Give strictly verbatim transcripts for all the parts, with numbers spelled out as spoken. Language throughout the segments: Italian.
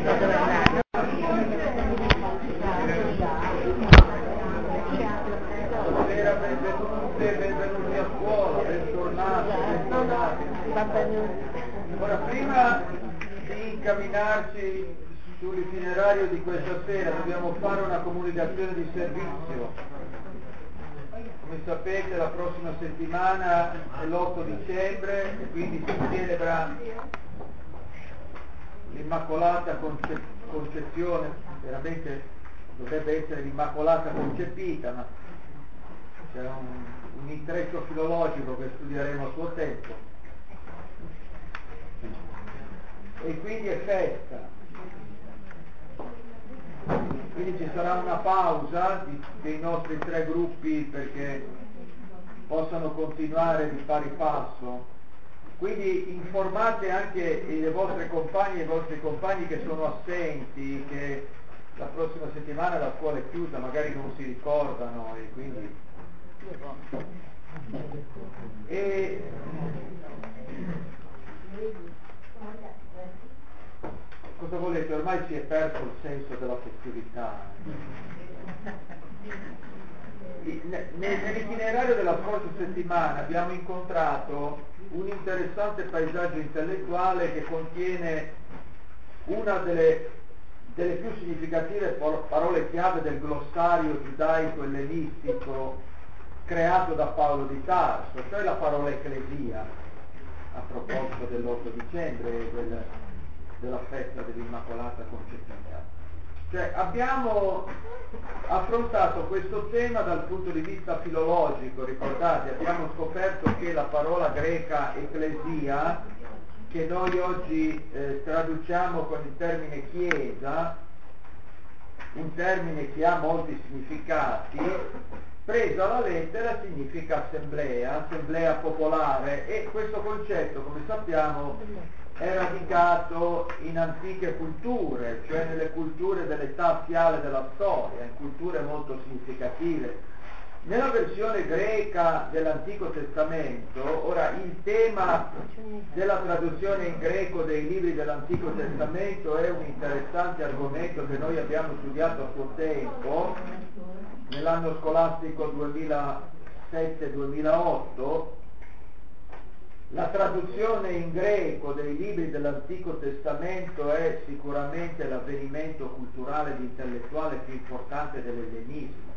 Buonasera, benvenute, benvenuti a scuola, bentornati, bentornati. Ora, prima di incamminarci sull'itinerario di questa sera, dobbiamo fare una comunicazione di servizio. Come sapete, la prossima settimana è l'otto dicembre e quindi si celebra l'Immacolata Conce- Concezione, veramente dovrebbe essere l'Immacolata Concepita, ma c'è un, un intreccio filologico che studieremo a suo tempo. E quindi è festa. Quindi ci sarà una pausa di, dei nostri tre gruppi perché possano continuare di pari passo. Quindi informate anche le vostre compagne e i vostri compagni che sono assenti, che la prossima settimana la scuola è chiusa, magari non si ricordano e quindi... E... Cosa volete? Ormai si è perso il senso della festività. Nell'itinerario della scorsa settimana abbiamo incontrato un interessante paesaggio intellettuale che contiene una delle, delle più significative parole chiave del glossario giudaico-ellenistico creato da Paolo di Tarso, cioè la parola ecclesia, a proposito dell'otto dicembre e del, della festa dell'Immacolata Concepita. Cioè abbiamo affrontato questo tema dal punto di vista filologico, ricordate, abbiamo scoperto che la parola greca ecclesia, che noi oggi eh, traduciamo con il termine chiesa, un termine che ha molti significati, preso alla lettera significa assemblea, assemblea popolare, e questo concetto, come sappiamo, è radicato in antiche culture, cioè nelle culture dell'età aziale della storia, in culture molto significative. Nella versione greca dell'Antico Testamento, ora il tema della traduzione in greco dei libri dell'Antico Testamento è un interessante argomento che noi abbiamo studiato a suo tempo, nell'anno scolastico duemilasette duemilaotto. La traduzione in greco dei libri dell'Antico Testamento è sicuramente l'avvenimento culturale ed intellettuale più importante dell'ellenismo.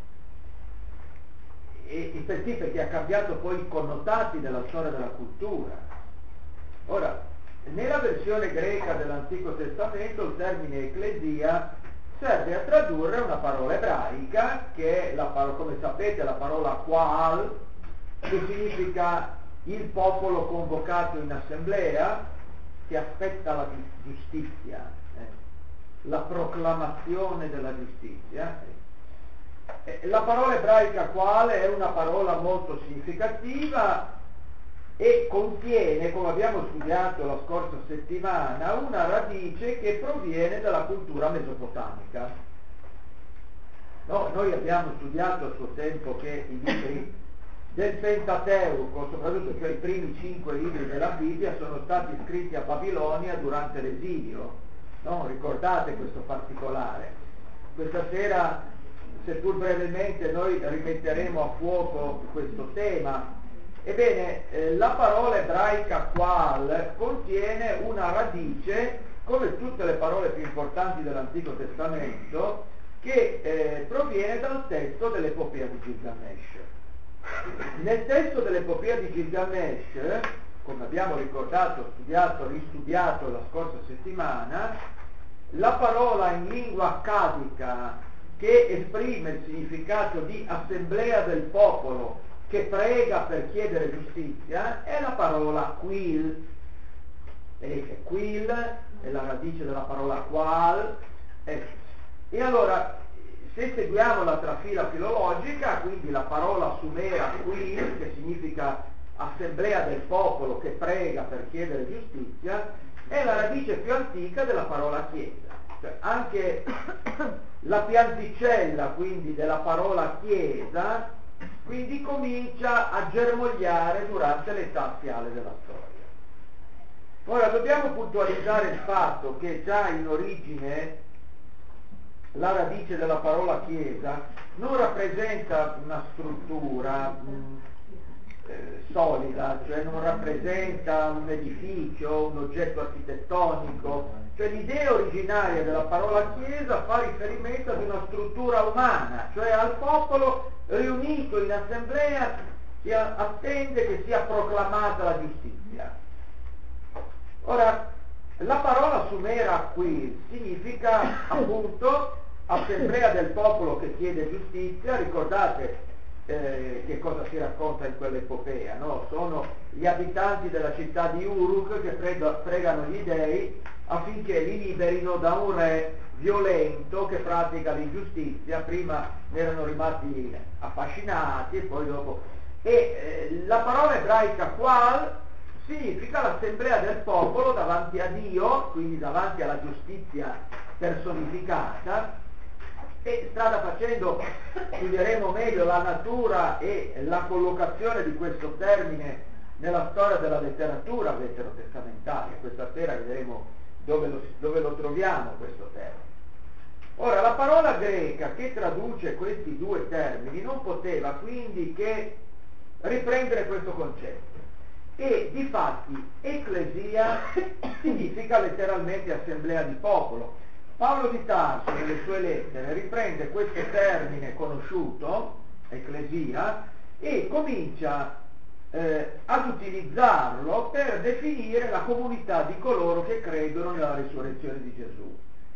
E, e perché? Perché ha cambiato poi i connotati della storia della cultura. Ora, nella versione greca dell'Antico Testamento il termine ecclesia serve a tradurre una parola ebraica che è, la parola, come sapete, la parola qual, che significa il popolo convocato in assemblea che aspetta la giustizia, eh, la proclamazione della giustizia. Eh, la parola ebraica quale è una parola molto significativa e contiene, come abbiamo studiato la scorsa settimana, una radice che proviene dalla cultura mesopotamica. No, noi abbiamo studiato a suo tempo che i libri del Pentateuco, soprattutto cioè i primi cinque libri della Bibbia, sono stati scritti a Babilonia durante l'esilio. No? Ricordate questo particolare? Questa sera, seppur brevemente, noi rimetteremo a fuoco questo tema. Ebbene, eh, la parola ebraica qual contiene una radice, come tutte le parole più importanti dell'Antico Testamento, che eh, proviene dal testo dell'Epopea di Gilgamesh. Nel testo dell'Epopea di Gilgamesh, come abbiamo ricordato, studiato, ristudiato la scorsa settimana, la parola in lingua accadica che esprime il significato di assemblea del popolo che prega per chiedere giustizia è la parola quil. Vedete, quil è la radice della parola qual. Eh. E allora, se seguiamo la trafila filologica, quindi la parola sumera quil, che significa assemblea del popolo che prega per chiedere giustizia, è la radice più antica della parola chiesa. Cioè, anche la pianticella, quindi, della parola chiesa, quindi comincia a germogliare durante l'età aziale della storia. Ora dobbiamo puntualizzare il fatto che già in origine la radice della parola chiesa non rappresenta una struttura mh, eh, solida, cioè non rappresenta un edificio, un oggetto architettonico, cioè l'idea originaria della parola chiesa fa riferimento ad una struttura umana, cioè al popolo riunito in assemblea che attende che sia proclamata la giustizia. Ora, la parola sumera qui significa appunto assemblea del popolo che chiede giustizia. Ricordate eh, che cosa si racconta in quell'epopea, no? Sono gli abitanti della città di Uruk che prega, pregano gli dei affinché li liberino da un re violento che pratica l'ingiustizia. Prima erano rimasti affascinati e poi dopo... E eh, la parola ebraica qual significa l'assemblea del popolo davanti a Dio, quindi davanti alla giustizia personificata, e strada facendo studieremo meglio la natura e la collocazione di questo termine nella storia della letteratura veterotestamentaria. Questa sera vedremo dove lo, dove lo troviamo questo termine. Ora, la parola greca che traduce questi due termini non poteva quindi che riprendere questo concetto. E difatti ecclesia significa letteralmente assemblea di popolo. Paolo di Tarso nelle sue lettere riprende questo termine conosciuto, ecclesia, e comincia eh, ad utilizzarlo per definire la comunità di coloro che credono nella risurrezione di Gesù,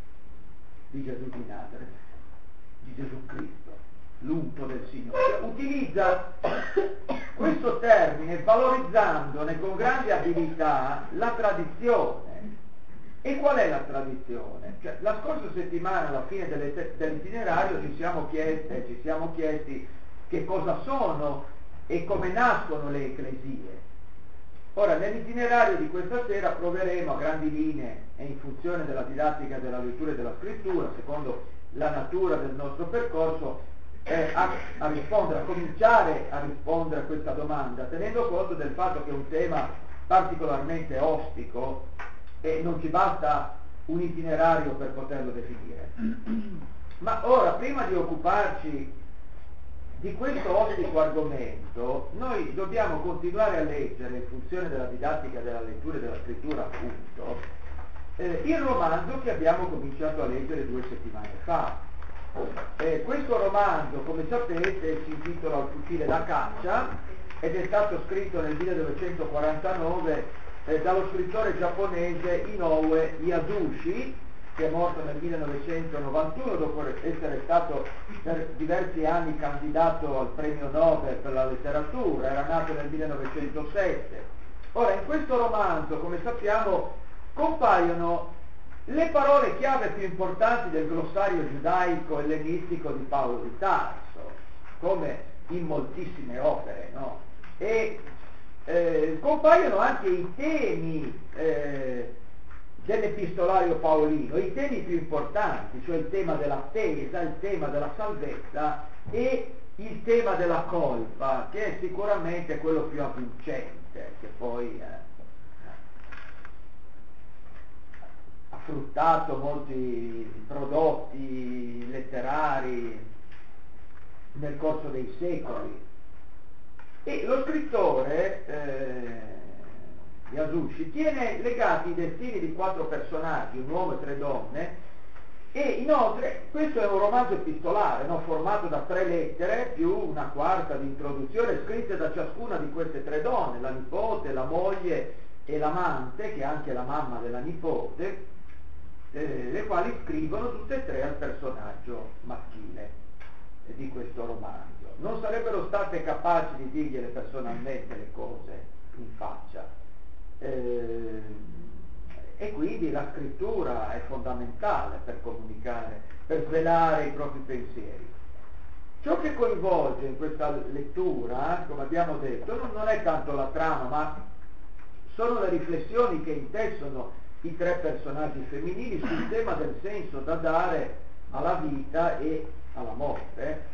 di Gesù di Nazareth, di Gesù Cristo, l'unto del Signore. Utilizza questo termine valorizzandone con grande abilità la tradizione. E qual è la tradizione? Cioè, la scorsa settimana, alla fine delle, dell'itinerario, ci siamo chieste, ci siamo chiesti che cosa sono e come nascono le ecclesie. Ora, nell'itinerario di questa sera proveremo a grandi linee e in funzione della didattica della lettura e della scrittura, secondo la natura del nostro percorso, eh, a, a rispondere, a cominciare a rispondere a questa domanda, tenendo conto del fatto che è un tema particolarmente ostico e non ci basta un itinerario per poterlo definire. Ma ora, prima di occuparci di questo ostico argomento, noi dobbiamo continuare a leggere, in funzione della didattica della lettura e della scrittura appunto, eh, il romanzo che abbiamo cominciato a leggere due settimane fa. Eh, questo romanzo, come sapete, si intitola Il fucile da caccia ed è stato scritto nel millenovecentoquarantanove eh, dallo scrittore giapponese Inoue Yasushi, che è morto nel millenovecentonovantuno dopo essere stato per diversi anni candidato al premio Nobel per la letteratura. Era nato nel millenovecentosette. Ora, in questo romanzo, come sappiamo, compaiono le parole chiave più importanti del glossario giudaico ellenistico di Paolo di Tarso, come in moltissime opere, no? E eh, compaiono anche i temi eh, dell'epistolario paolino, i temi più importanti, cioè il tema dell'attesa, il tema della salvezza e il tema della colpa, che è sicuramente quello più avvincente, che poi eh, ha fruttato molti prodotti letterari nel corso dei secoli. E lo scrittore eh, Yasushi tiene legati i destini di quattro personaggi, un uomo e tre donne, e inoltre questo è un romanzo epistolare, no? Formato da tre lettere più una quarta di introduzione scritte da ciascuna di queste tre donne, la nipote, la moglie e l'amante, che è anche la mamma della nipote, eh, le quali scrivono tutte e tre al personaggio maschile eh, di questo romanzo. Non sarebbero state capaci di dirgliele personalmente le cose in faccia. Eh, e quindi la scrittura è fondamentale per comunicare, per svelare i propri pensieri. Ciò che coinvolge in questa lettura, come abbiamo detto, non, non è tanto la trama, ma sono le riflessioni che intessono i tre personaggi femminili sul tema del senso da dare alla vita e alla morte.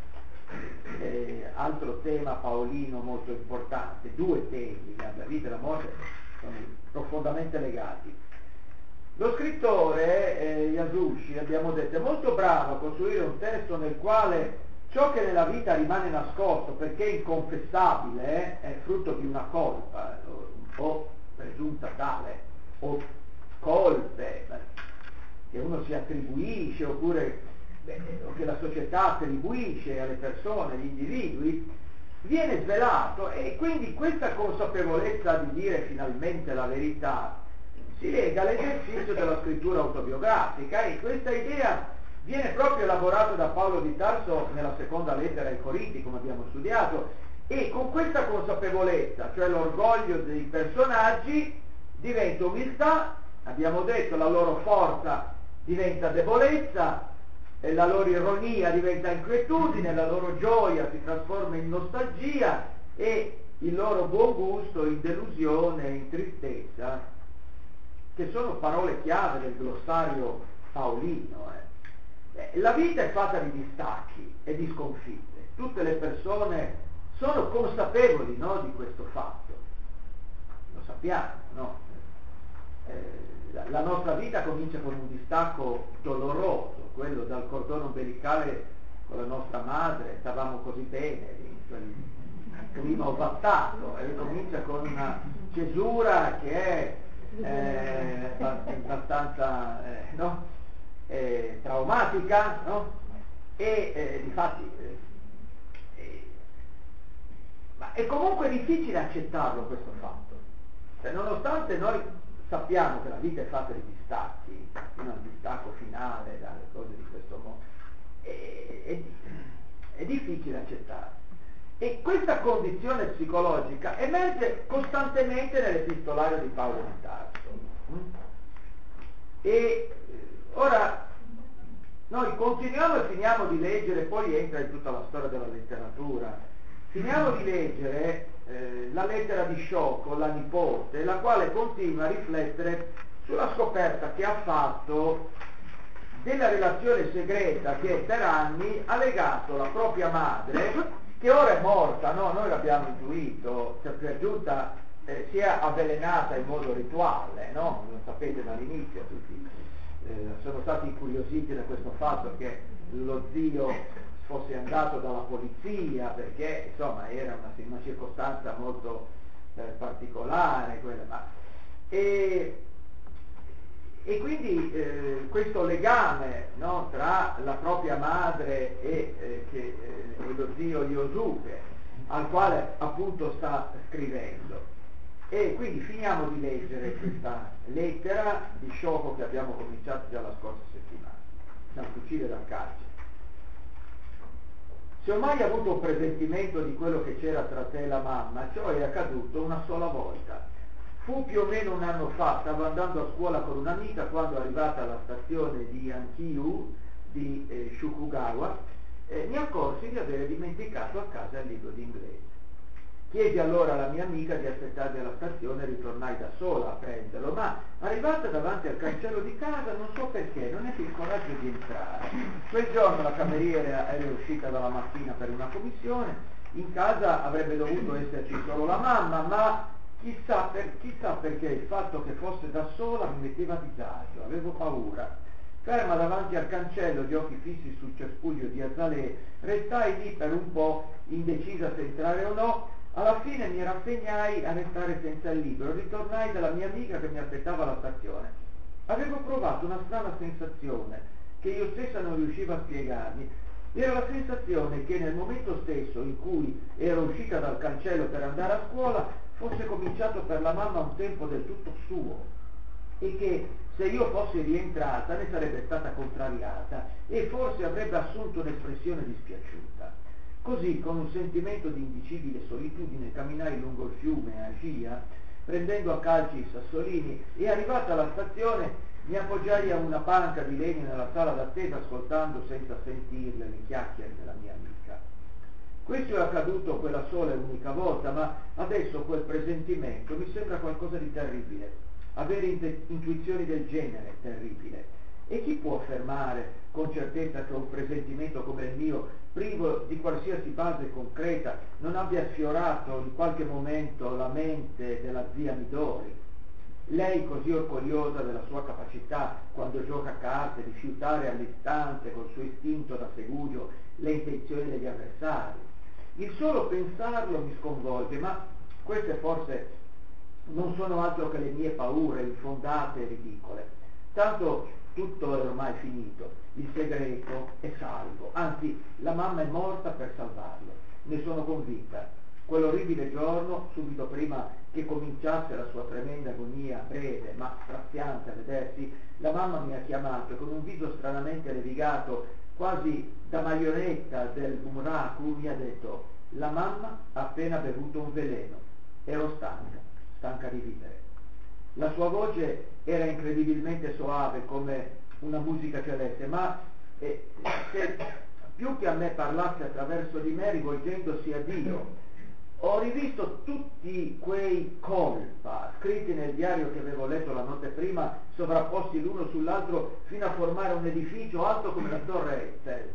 Eh, altro tema paolino molto importante, due temi, la vita e la morte, sono profondamente legati. Lo scrittore eh, Yasushi, abbiamo detto, è molto bravo a costruire un testo nel quale ciò che nella vita rimane nascosto perché è inconfessabile eh, è frutto di una colpa, eh, un po' presunta tale, o colpe che uno si attribuisce oppure beh, o che la società attribuisce alle persone, agli individui, viene svelato, e quindi questa consapevolezza di dire finalmente la verità si lega all'esercizio della scrittura autobiografica, e questa idea viene proprio elaborata da Paolo di Tarso nella seconda lettera ai Corinti, come abbiamo studiato, e con questa consapevolezza, cioè l'orgoglio dei personaggi, diventa umiltà, abbiamo detto, la loro forza diventa debolezza, e la loro ironia diventa inquietudine, la loro gioia si trasforma in nostalgia e il loro buon gusto in delusione e in tristezza, che sono parole chiave del glossario paolino. Eh. La vita è fatta di distacchi e di sconfitte, tutte le persone sono consapevoli, no, di questo fatto, lo sappiamo, no? Eh, la, la nostra vita comincia con un distacco doloroso, quello dal cordone ombelicale con la nostra madre, stavamo così bene, in quel clima ovattato, e comincia con una cesura che è eh, abbastanza eh, no? eh, traumatica, no? E eh, difatti eh, eh, ma è comunque difficile accettarlo questo fatto, cioè, nonostante noi sappiamo che la vita è fatta di distacchi, fino al distacco finale dalle cose di questo mondo, è, è, è difficile accettare. E questa condizione psicologica emerge costantemente nell'epistolario di Paolo di Tarso. E ora noi continuiamo e finiamo di leggere, poi entra in tutta la storia della letteratura, finiamo di leggere eh, la lettera di Sciocco, la nipote, la quale continua a riflettere sulla scoperta che ha fatto della relazione segreta che per anni ha legato la propria madre, che ora è morta, no? Noi l'abbiamo intuito, cioè per giunta eh, si è avvelenata in modo rituale, no? Lo sapete dall'inizio tutti. Eh, sono stati incuriositi da questo fatto che lo zio fosse andato dalla polizia, perché insomma era una, una circostanza molto eh, particolare quella, ma, e, e quindi eh, questo legame, no, tra la propria madre e, eh, che, eh, e lo zio Yosuke, al quale appunto sta scrivendo. E quindi finiamo di leggere questa lettera di Sciocco che abbiamo cominciato già la scorsa settimana, San Fucile dal carcere. Se ho mai avuto un presentimento di quello che c'era tra te e la mamma, ciò è accaduto una sola volta. Fu più o meno un anno fa, stavo andando a scuola con un'amica quando, arrivata alla stazione di Yankyu di eh, Shukugawa, eh, mi accorsi di avere dimenticato a casa il libro di inglese. Chiesi allora alla mia amica di aspettarmi alla stazione e ritornai da sola a prenderlo, ma arrivata davanti al cancello di casa non so perché non ebbi il coraggio di entrare. Quel giorno la cameriera era uscita dalla mattina per una commissione, in casa avrebbe dovuto esserci solo la mamma, ma chissà, per, chissà perché il fatto che fosse da sola mi metteva a disagio, avevo paura. Ferma davanti al cancello, gli occhi fissi sul cespuglio di Azalea, restai lì per un po', indecisa se entrare o no. Alla fine mi rassegnai a restare senza il libro, ritornai dalla mia amica che mi aspettava alla stazione. Avevo provato una strana sensazione che io stessa non riuscivo a spiegarmi. Era la sensazione che nel momento stesso in cui ero uscita dal cancello per andare a scuola fosse cominciato per la mamma un tempo del tutto suo, e che se io fossi rientrata ne sarebbe stata contrariata e forse avrebbe assunto un'espressione dispiaciuta. Così, con un sentimento di indicibile solitudine, camminai lungo il fiume a scia, prendendo a calci i sassolini, e arrivata alla stazione mi appoggiai a una panca di legno nella sala d'attesa, ascoltando senza sentirle le chiacchiere della mia amica. Questo è accaduto quella sola e unica volta, ma adesso quel presentimento mi sembra qualcosa di terribile. Avere intuizioni del genere è terribile. E chi può affermare con certezza che un presentimento come il mio, privo di qualsiasi base concreta, non abbia sfiorato in qualche momento la mente della zia Midori? lei così orgogliosa della sua capacità quando gioca a carte di fiutare all'istante col suo istinto da segugio le intenzioni degli avversari. Il solo pensarlo mi sconvolge, ma queste forse non sono altro che le mie paure infondate e ridicole. Tanto tutto è ormai finito, il segreto è salvo, anzi la mamma è morta per salvarlo, ne sono convinta. Quell'orribile giorno, subito prima che cominciasse la sua tremenda agonia, breve ma straziante a vedersi, la mamma mi ha chiamato e con un viso stranamente levigato, quasi da marionetta del Bunraku, mi ha detto: la mamma ha appena bevuto un veleno, ero stanca, stanca di vivere. La sua voce era incredibilmente soave come una musica celeste, ma eh, se, più che a me parlasse attraverso di me rivolgendosi a Dio, ho rivisto tutti quei colpa scritti nel diario che avevo letto la notte prima, sovrapposti l'uno sull'altro fino a formare un edificio alto come la torre Eiffel,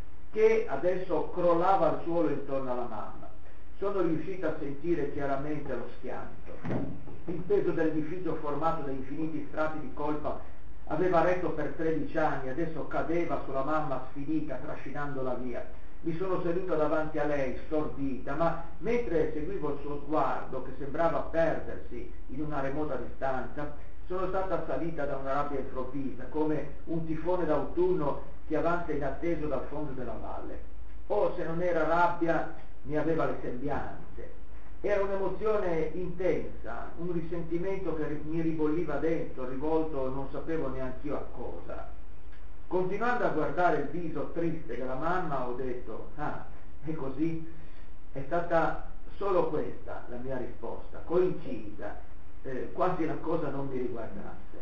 che adesso crollava al suolo intorno alla mamma. Sono riuscita a sentire chiaramente lo schianto. Il peso dell'edificio formato da infiniti strati di colpa aveva retto per tredici anni, adesso cadeva sulla mamma sfinita, trascinandola via. Mi sono seduta davanti a lei, stordita, ma mentre seguivo il suo sguardo, che sembrava perdersi in una remota distanza, sono stata assalita da una rabbia improvvisa, come un tifone d'autunno che avanza inatteso dal fondo della valle. O se non era rabbia, ne aveva le sembianze. Era un'emozione intensa, un risentimento che mi ribolliva dentro, rivolto non sapevo neanche io a cosa. Continuando a guardare il viso triste della mamma, ho detto: ah, è così? È stata solo questa la mia risposta, coincisa, eh, quasi la cosa non mi riguardasse.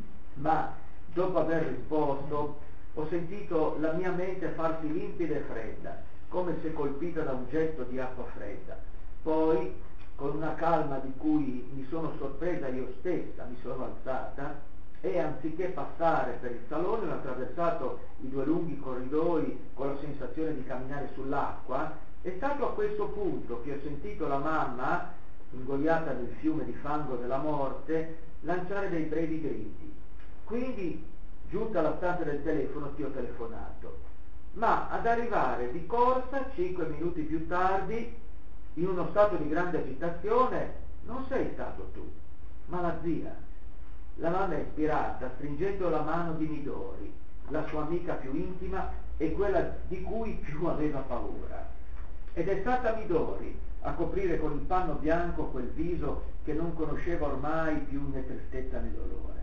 Ma dopo aver risposto, ho sentito la mia mente farsi limpida e fredda, come se colpita da un getto di acqua fredda. Poi, con una calma di cui mi sono sorpresa io stessa, mi sono alzata e anziché passare per il salone ho attraversato i due lunghi corridoi con la sensazione di camminare sull'acqua. È stato a questo punto che ho sentito la mamma, ingoiata nel fiume di fango della morte, lanciare dei brevi gridi. Quindi, giunta alla stanza del telefono, ti ho telefonato. Ma ad arrivare di corsa, cinque minuti più tardi, in uno stato di grande agitazione, non sei stato tu, ma la zia. La mamma è ispirata, stringendo la mano di Midori, la sua amica più intima e quella di cui più aveva paura. Ed è stata Midori a coprire con il panno bianco quel viso che non conosceva ormai più né tristezza né dolore.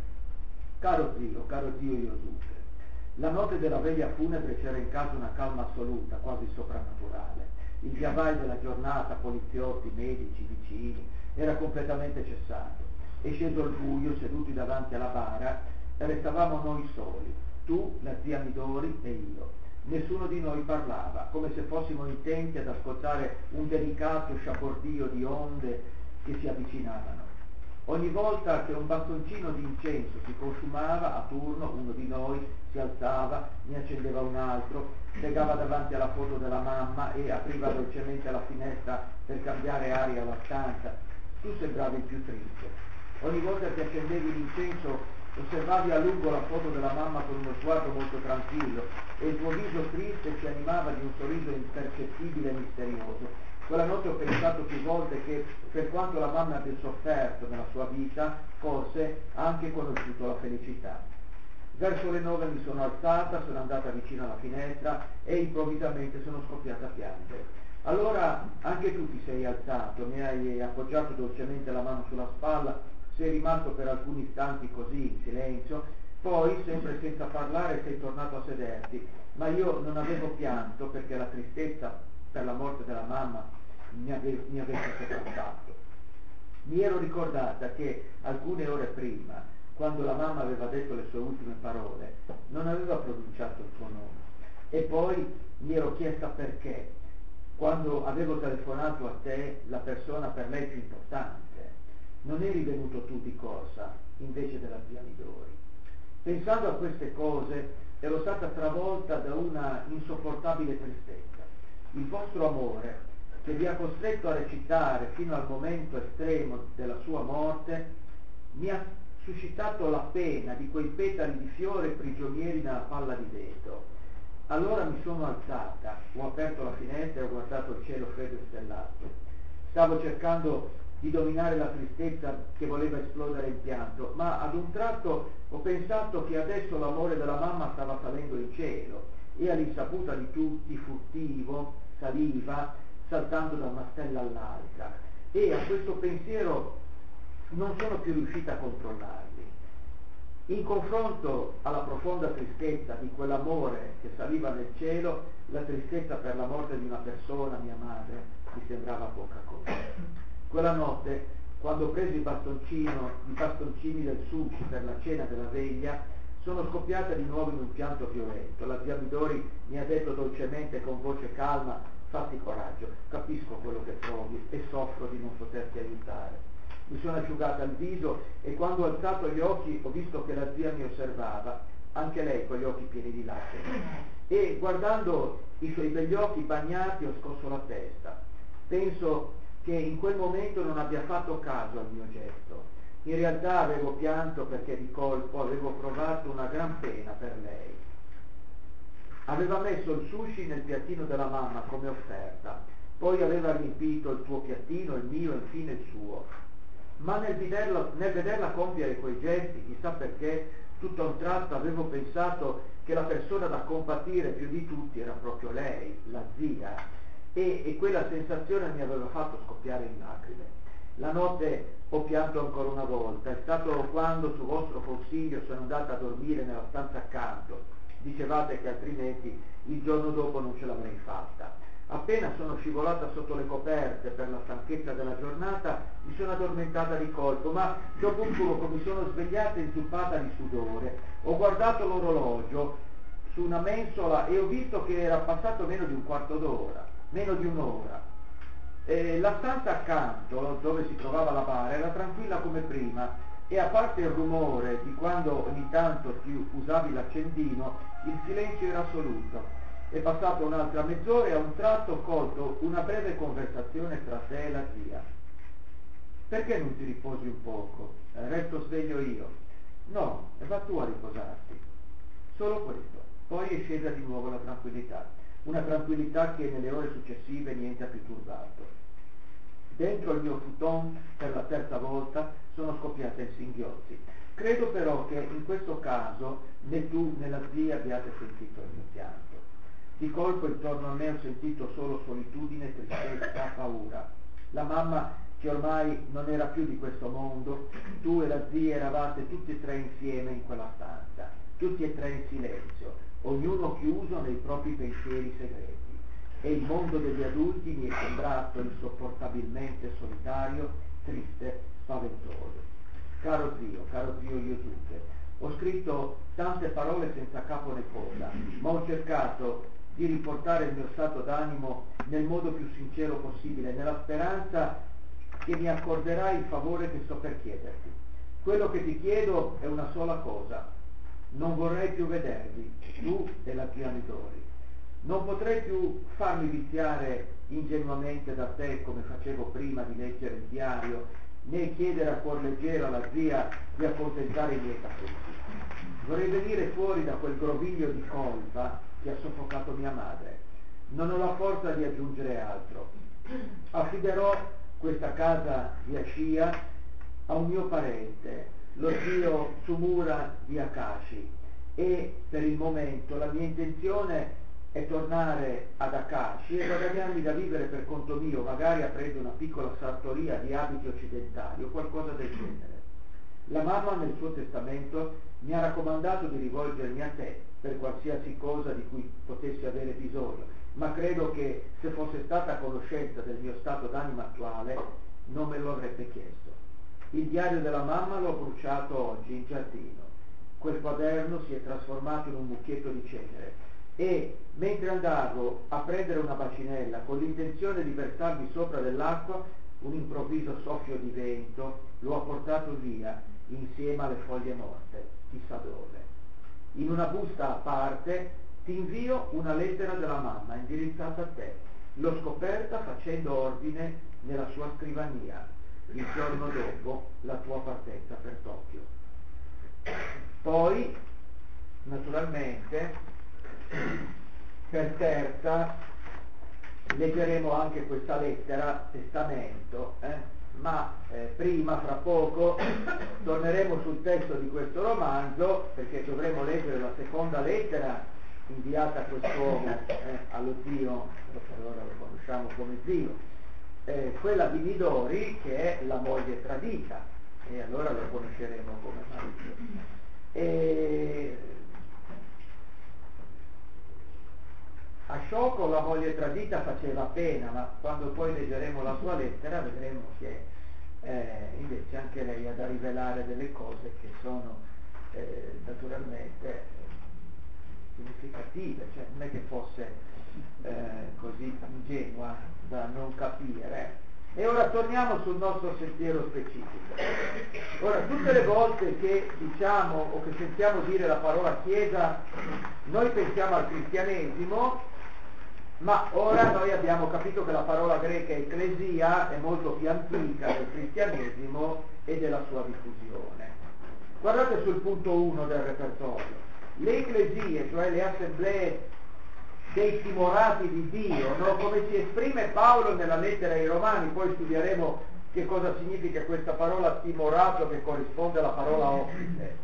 Caro zio, caro zio Yosuke, la notte della veglia funebre c'era in casa una calma assoluta, quasi soprannaturale. Il via vai della giornata, poliziotti, medici, vicini, era completamente cessato. È sceso il buio, seduti davanti alla bara, e restavamo noi soli, tu, la zia Midori e io. Nessuno di noi parlava, come se fossimo intenti ad ascoltare un delicato sciabordio di onde che si avvicinavano. Ogni volta che un bastoncino di incenso si consumava, a turno uno di noi si alzava, ne accendeva un altro, piegava davanti alla foto della mamma e apriva dolcemente la finestra per cambiare aria alla stanza. Tu sembravi il più triste. Ogni volta che accendevi l'incenso osservavi a lungo la foto della mamma con uno sguardo molto tranquillo e il tuo viso triste si animava di un sorriso impercettibile e misterioso. Quella notte ho pensato più volte che, per quanto la mamma abbia sofferto nella sua vita, forse ha anche conosciuto la felicità. Verso le nove mi sono alzata, sono andata vicino alla finestra e improvvisamente sono scoppiata a piangere. Allora anche tu ti sei alzato, mi hai appoggiato dolcemente la mano sulla spalla, sei rimasto per alcuni istanti così in silenzio, poi sempre senza parlare sei tornato a sederti, ma io non avevo pianto perché la tristezza per la morte della mamma mi, ave, mi avesse sopraffatto. Mi ero ricordata che alcune ore prima, quando la mamma aveva detto le sue ultime parole, non aveva pronunciato il suo nome. E poi mi ero chiesta perché, quando avevo telefonato a te, la persona per lei più importante, non eri venuto tu di corsa, invece della zia Midori. Pensando a queste cose, ero stata travolta da una insopportabile tristezza. Il vostro amore, che vi ha costretto a recitare fino al momento estremo della sua morte, mi ha suscitato la pena di quei petali di fiore prigionieri nella palla di vetro. Allora mi sono alzata, ho aperto la finestra e ho guardato il cielo freddo e stellato. Stavo cercando di dominare la tristezza che voleva esplodere in pianto, ma ad un tratto ho pensato che adesso l'amore della mamma stava salendo in cielo e all'insaputa di tutti, furtivo, saliva, saltando da una stella all'altra. E a questo pensiero non sono più riuscita a controllarli. In confronto alla profonda tristezza di quell'amore che saliva nel cielo, la tristezza per la morte di una persona, mia madre, mi sembrava poca cosa. Quella notte, quando ho preso i bastoncino, i bastoncini del sushi per la cena della veglia, sono scoppiata di nuovo in un pianto violento. La zia Midori mi ha detto dolcemente con voce calma: fatti coraggio, capisco quello che provi e soffro di non poterti aiutare. Mi sono asciugata il viso e quando ho alzato gli occhi ho visto che la zia mi osservava, anche lei con gli occhi pieni di lacrime. E guardando i suoi begli occhi bagnati ho scosso la testa. Penso che in quel momento non abbia fatto caso al mio gesto. In realtà avevo pianto perché di colpo avevo provato una gran pena per lei. Aveva messo il sushi nel piattino della mamma come offerta, poi aveva riempito il tuo piattino, il mio e infine il suo. Ma nel vederla, nel vederla compiere quei gesti, chissà perché, tutto a un tratto avevo pensato che la persona da compatire più di tutti era proprio lei, la zia, e, e quella sensazione mi aveva fatto scoppiare in lacrime. La notte ho pianto ancora una volta, è stato quando su vostro consiglio sono andata a dormire nella stanza accanto. Dicevate che altrimenti il giorno dopo non ce l'avrei fatta. Appena sono scivolata sotto le coperte per la stanchezza della giornata, mi sono addormentata di colpo, ma dopo un poco mi sono svegliata inzuppata di sudore. Ho guardato l'orologio su una mensola e ho visto che era passato meno di un quarto d'ora, meno di un'ora. E la stanza accanto, dove si trovava la bara, era tranquilla come prima e a parte il rumore di quando ogni tanto ti usavi l'accendino, il silenzio era assoluto. È passata un'altra mezz'ora e a un tratto ho colto una breve conversazione tra te e la zia. Perché non ti riposi un poco? Resto sveglio io. No, va tu a riposarti. Solo questo. Poi è scesa di nuovo la tranquillità. Una tranquillità che nelle ore successive niente ha più turbato. Dentro il mio futon, per la terza volta, sono scoppiata in singhiozzi. Credo però che in questo caso né tu né la zia abbiate sentito il mio pianto. Di colpo intorno a me ho sentito solo solitudine, tristezza, paura. La mamma, che ormai non era più di questo mondo, tu e la zia eravate tutti e tre insieme in quella stanza, tutti e tre in silenzio, ognuno chiuso nei propri pensieri segreti. E il mondo degli adulti mi è sembrato insopportabilmente solitario, triste, spaventoso. Caro zio, caro zio Yosuke, ho scritto tante parole senza capo né coda, ma ho cercato di riportare il mio stato d'animo nel modo più sincero possibile, nella speranza che mi accorderai il favore che sto per chiederti. Quello che ti chiedo è una sola cosa: non vorrei più vedervi, tu e la zia Midori. Non potrei più farmi viziare ingenuamente da te come facevo prima di leggere il diario, né chiedere a cuor leggero alla zia di accontentare i miei capricci. Vorrei venire fuori da quel groviglio di colpa che ha soffocato mia madre. Non ho la forza di aggiungere altro. Affiderò questa casa di Ashiya a un mio parente, lo zio Tsumura di Akashi, e per il momento la mia intenzione è tornare ad Akashi e guadagnarmi da vivere per conto mio, magari aprendo una piccola sartoria di abiti occidentali o qualcosa del genere. La mamma nel suo testamento mi ha raccomandato di rivolgermi a te per qualsiasi cosa di cui potessi avere bisogno, ma credo che se fosse stata a conoscenza del mio stato d'animo attuale non me lo avrebbe chiesto. Il diario della mamma l'ho bruciato oggi in giardino. Quel quaderno si è trasformato in un mucchietto di cenere e mentre andavo a prendere una bacinella con l'intenzione di versarvi sopra dell'acqua, un improvviso soffio di vento lo ha portato via insieme alle foglie morte, chissà dove. In una busta a parte ti invio una lettera della mamma indirizzata a te. L'ho scoperta facendo ordine nella sua scrivania il giorno dopo la tua partenza per Tokyo. Poi, naturalmente, per terza, leggeremo anche questa lettera, testamento, eh? ma eh, prima, fra poco, torneremo sul testo di questo romanzo, perché dovremo leggere la seconda lettera inviata a quest'uomo, eh, allo zio, per ora lo conosciamo come zio, eh, quella di Midori, che è la moglie tradita, e allora lo conosceremo come marito. E a Sciocco la moglie tradita faceva pena, ma quando poi leggeremo la sua lettera vedremo che eh, invece anche lei ha da rivelare delle cose che sono eh, naturalmente eh, significative, cioè non è che fosse eh, così ingenua da non capire. E ora torniamo sul nostro sentiero specifico. Ora, tutte le volte che diciamo o che sentiamo dire la parola Chiesa, noi pensiamo al cristianesimo, ma ora noi abbiamo capito che la parola greca ecclesia è molto più antica del cristianesimo e della sua diffusione. Guardate sul punto uno del repertorio. Le ecclesie, cioè le assemblee dei timorati di Dio, no? Come si esprime Paolo nella lettera ai Romani, poi studieremo che cosa significa questa parola timorato che corrisponde alla parola ospite.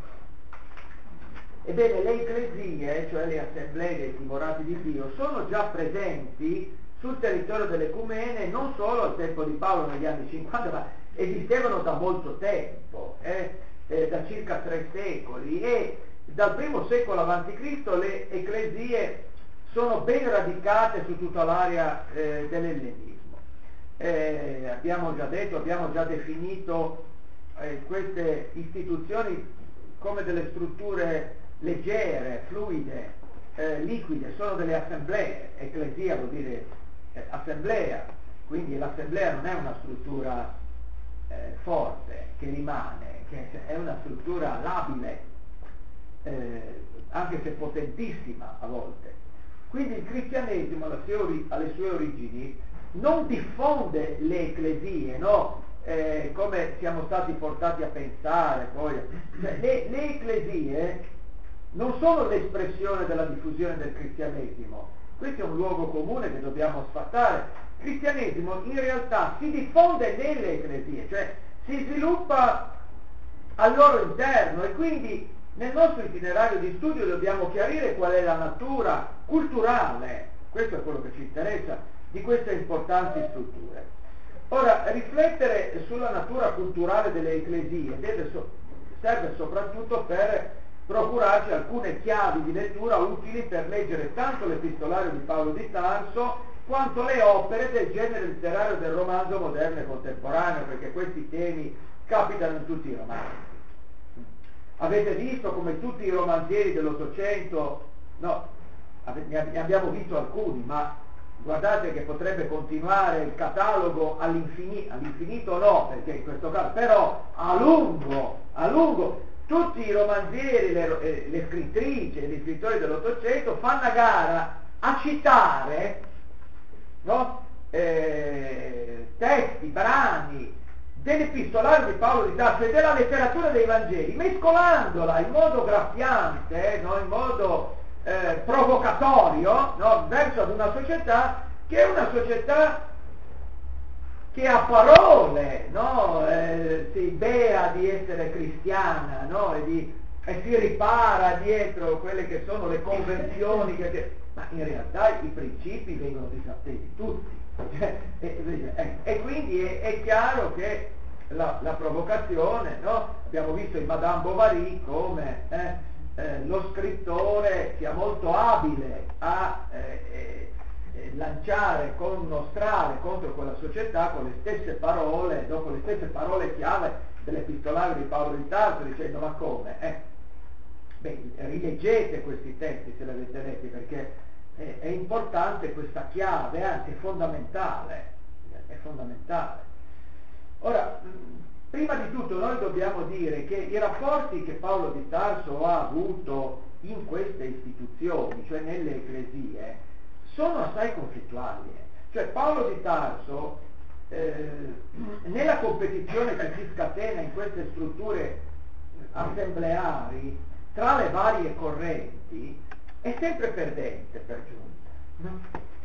Ebbene, le ecclesie, cioè le assemblee dei timorati di Dio, sono già presenti sul territorio dell'Ecumene non solo al tempo di Paolo negli anni cinquanta, ma esistevano da molto tempo, eh? Eh, da circa tre secoli, e dal primo secolo avanti Cristo le ecclesie sono ben radicate su tutta l'area eh, dell'ellenismo. Eh, abbiamo già detto, abbiamo già definito eh, queste istituzioni come delle strutture leggere, fluide, eh, liquide, sono delle assemblee. Ecclesia vuol dire eh, assemblea, quindi l'assemblea non è una struttura eh, forte che rimane, che è una struttura labile, eh, anche se potentissima a volte. Quindi il cristianesimo alle sue, alle sue origini non diffonde le ecclesie, no? Eh, come siamo stati portati a pensare poi. Cioè, le, le ecclesie non sono l'espressione della diffusione del cristianesimo, questo è un luogo comune che dobbiamo sfatare. Il cristianesimo in realtà si diffonde nelle ecclesie, cioè si sviluppa al loro interno, e quindi nel nostro itinerario di studio dobbiamo chiarire qual è la natura culturale, questo è quello che ci interessa, di queste importanti strutture. Ora, riflettere sulla natura culturale delle ecclesie deve so- serve soprattutto per procurarci alcune chiavi di lettura utili per leggere tanto l'epistolario di Paolo di Tarso quanto le opere del genere letterario del romanzo moderno e contemporaneo, perché questi temi capitano in tutti i romanzi. Avete visto come tutti i romanzieri dell'Ottocento, no, ne abbiamo visto alcuni, ma guardate che potrebbe continuare il catalogo all'infinito, all'infinito no, perché in questo caso, però a lungo, a lungo, tutti i romanzieri, le, le scrittrici e gli scrittori dell'Ottocento fanno a gara a citare, no, eh, testi, brani dell'epistolario di Paolo di Tarso e della letteratura dei Vangeli, mescolandola in modo graffiante, no, in modo eh, provocatorio, no, verso ad una società che è una società che a parole, no, eh, si bea di essere cristiana, no, e, di, e si ripara dietro quelle che sono le convenzioni, che, che, ma in realtà i principi vengono disattesi tutti. e, e, e quindi è, è chiaro che la, la provocazione, no? Abbiamo visto in Madame Bovary come eh, eh, lo scrittore sia molto abile a eh, eh, lanciare con uno strale contro quella società con le stesse parole, dopo le stesse parole chiave dell'epistolario di Paolo di Tarso, dicendo ma come? Eh, beh, rileggete questi testi se li avete letti, perché è, è importante questa chiave, anzi è fondamentale, è fondamentale. Ora, prima di tutto noi dobbiamo dire che i rapporti che Paolo di Tarso ha avuto in queste istituzioni, cioè nelle ecclesie, sono assai conflittuali. Cioè Paolo di Tarso, eh, nella competizione che si scatena in queste strutture assembleari tra le varie correnti è sempre perdente per giunta, no?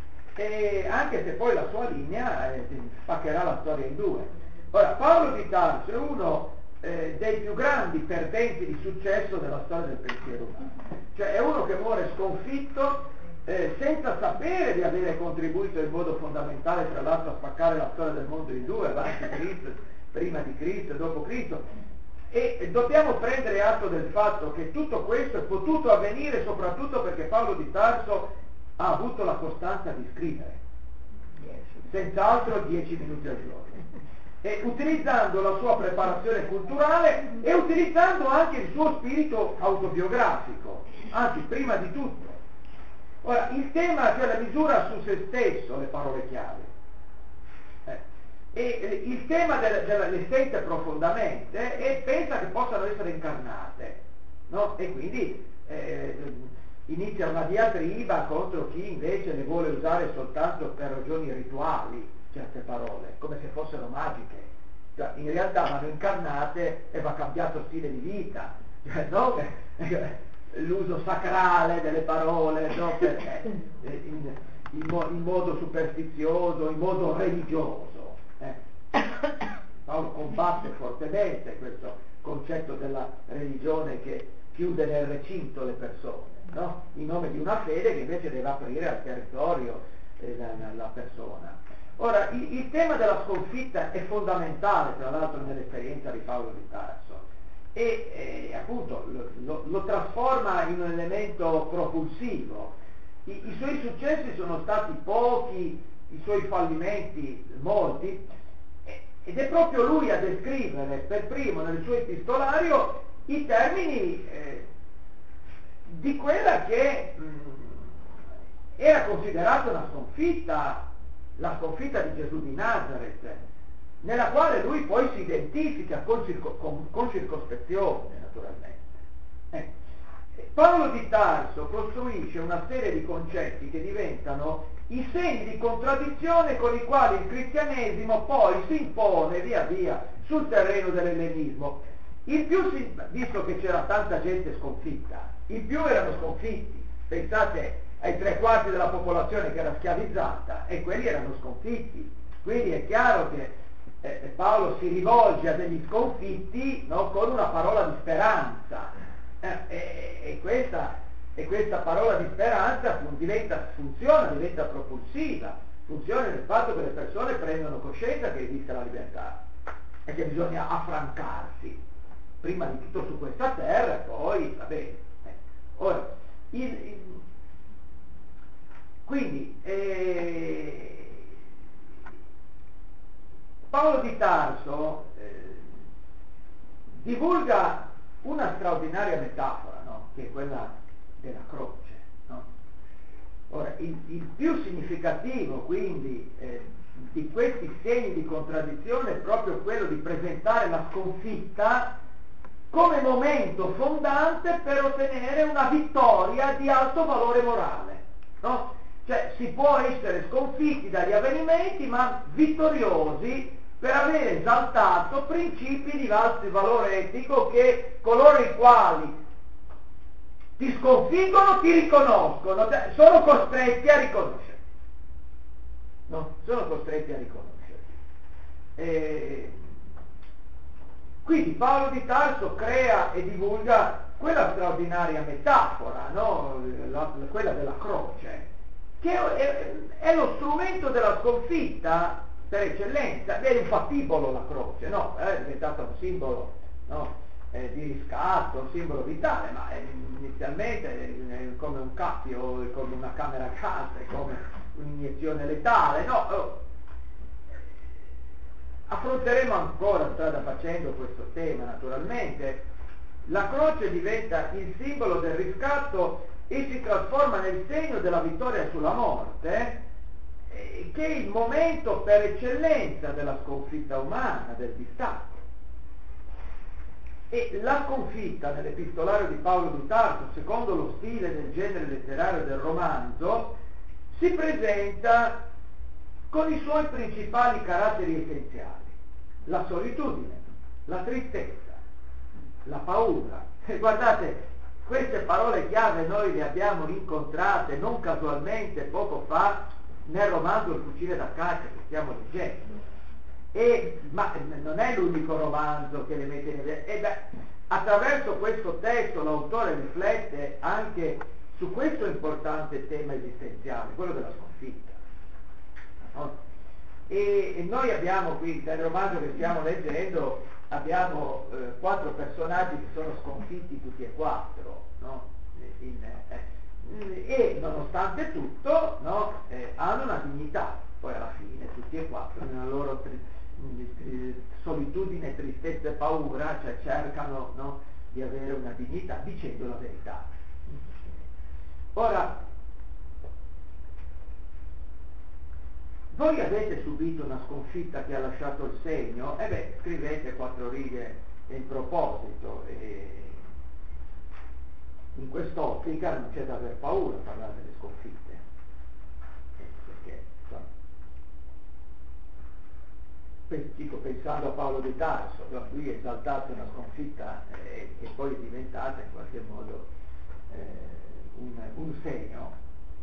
E anche se poi la sua linea eh, spaccherà la storia in due. Ora, Paolo di Tarso è uno eh, dei più grandi perdenti di successo della storia del pensiero umano, cioè è uno che muore sconfitto eh, senza sapere di avere contribuito in modo fondamentale, tra l'altro, a spaccare la storia del mondo in due, avanti Cristo, prima di Cristo e dopo Cristo. E dobbiamo prendere atto del fatto che tutto questo è potuto avvenire soprattutto perché Paolo di Tarso ha avuto la costanza di scrivere, senz'altro dieci minuti al giorno, e utilizzando la sua preparazione culturale e utilizzando anche il suo spirito autobiografico, anzi prima di tutto. Ora, il tema, cioè la misura su se stesso, le parole chiave, eh, e il tema del, del, le sente profondamente e pensa che possano essere incarnate, no? E quindi eh, inizia una diatriba contro chi invece le vuole usare soltanto per ragioni rituali, certe parole, come se fossero magiche. Cioè, in realtà vanno incarnate e va cambiato stile di vita, cioè, no? L'uso sacrale delle parole, no? Per, eh, in, in, mo, in modo superstizioso, in modo religioso. Eh. Paolo combatte fortemente questo concetto della religione che chiude nel recinto le persone, no? In nome di una fede che invece deve aprire al territorio eh, la, la persona. Ora, il, il tema della sconfitta è fondamentale, tra l'altro, nell'esperienza di Paolo di Tarso e eh, appunto lo, lo, lo trasforma in un elemento propulsivo. I, I suoi successi sono stati pochi, i suoi fallimenti molti, eh, ed è proprio lui a descrivere per primo nel suo epistolario i termini eh, di quella che mh, era considerata una sconfitta, la sconfitta di Gesù di Nazareth, nella quale lui poi si identifica con, circo, con, con circospezione, naturalmente. Eh. Paolo di Tarso costruisce una serie di concetti che diventano i segni di contraddizione con i quali il cristianesimo poi si impone via via sul terreno dell'ellenismo. Il più, si, visto che c'era tanta gente sconfitta, i più erano sconfitti. Pensate ai tre quarti della popolazione che era schiavizzata e quelli erano sconfitti. Quindi è chiaro che eh, Paolo si rivolge a degli sconfitti, no, con una parola di speranza. Eh, e, e, questa, e questa parola di speranza fun, diventa, funziona, diventa propulsiva, funziona nel fatto che le persone prendono coscienza che esiste la libertà e che bisogna affrancarsi, prima di tutto su questa terra e poi, va bene. Eh. Ora, il, il, quindi, eh, Paolo di Tarso eh, divulga una straordinaria metafora, no? Che è quella della croce. No? Ora, il, il più significativo, quindi, eh, di questi segni di contraddizione è proprio quello di presentare la sconfitta come momento fondante per ottenere una vittoria di alto valore morale. No? Cioè, si può essere sconfitti dagli avvenimenti, ma vittoriosi per aver esaltato principi di alto valore etico che coloro i quali ti sconfiggono ti riconoscono, cioè, sono costretti a riconoscerti. No? Sono costretti a riconoscerti. E quindi Paolo di Tarso crea e divulga quella straordinaria metafora, no? la, la, quella della croce, che è, è lo strumento della sconfitta per eccellenza. È un patibolo la croce, no? È diventato un simbolo, no? eh, di riscatto, un simbolo vitale, ma è, inizialmente è come un cappio, è come una camera a gas, è come un'iniezione letale, no? Oh. Affronteremo ancora strada facendo questo tema, naturalmente. La croce diventa il simbolo del riscatto e si trasforma nel segno della vittoria sulla morte, eh, che è il momento per eccellenza della sconfitta umana, del distacco. E la sconfitta nell'epistolario di Paolo di Tarso, secondo lo stile del genere letterario del romanzo, si presenta con i suoi principali caratteri essenziali: la solitudine, la tristezza, la paura. E guardate, queste parole chiave noi le abbiamo incontrate non casualmente poco fa nel romanzo Il fucile da caccia che stiamo leggendo. E, ma non è l'unico romanzo che le mette in evidenza. E beh, attraverso questo testo l'autore riflette anche su questo importante tema esistenziale, quello della sconfitta. No? E, e noi abbiamo qui, nel romanzo che stiamo leggendo, abbiamo eh, quattro personaggi che sono sconfitti tutti e quattro, no? In, eh, e nonostante tutto, no? eh, hanno una dignità, poi alla fine tutti e quattro nella loro tri, tri, solitudine, tristezza e paura, cioè cercano, no? di avere una dignità dicendo la verità. Ora, voi avete subito una sconfitta che ha lasciato il segno? E beh, scrivete quattro righe in proposito. E in quest'ottica non c'è da aver paura a parlare delle sconfitte. Eh, perché, insomma, dico, pensando a Paolo di Tarso, no? Lui ha esaltato una sconfitta eh, che poi è diventata in qualche modo eh, un, un segno.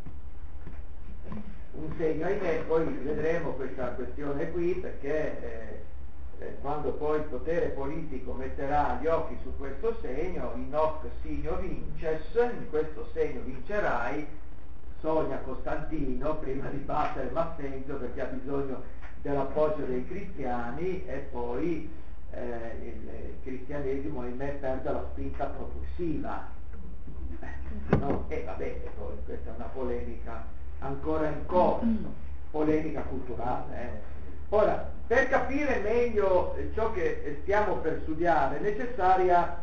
Un segno, ahimè, poi vedremo questa questione qui perché eh, eh, quando poi il potere politico metterà gli occhi su questo segno, in hoc signo vinces, in questo segno vincerai, sogna Costantino prima di battere Massenzio perché ha bisogno dell'appoggio dei cristiani e poi eh, il cristianesimo ahimè perde la spinta propulsiva. Eh, no? E va bene, poi questa è una polemica ancora in corso, polemica culturale. Eh. Ora, per capire meglio ciò che stiamo per studiare è necessaria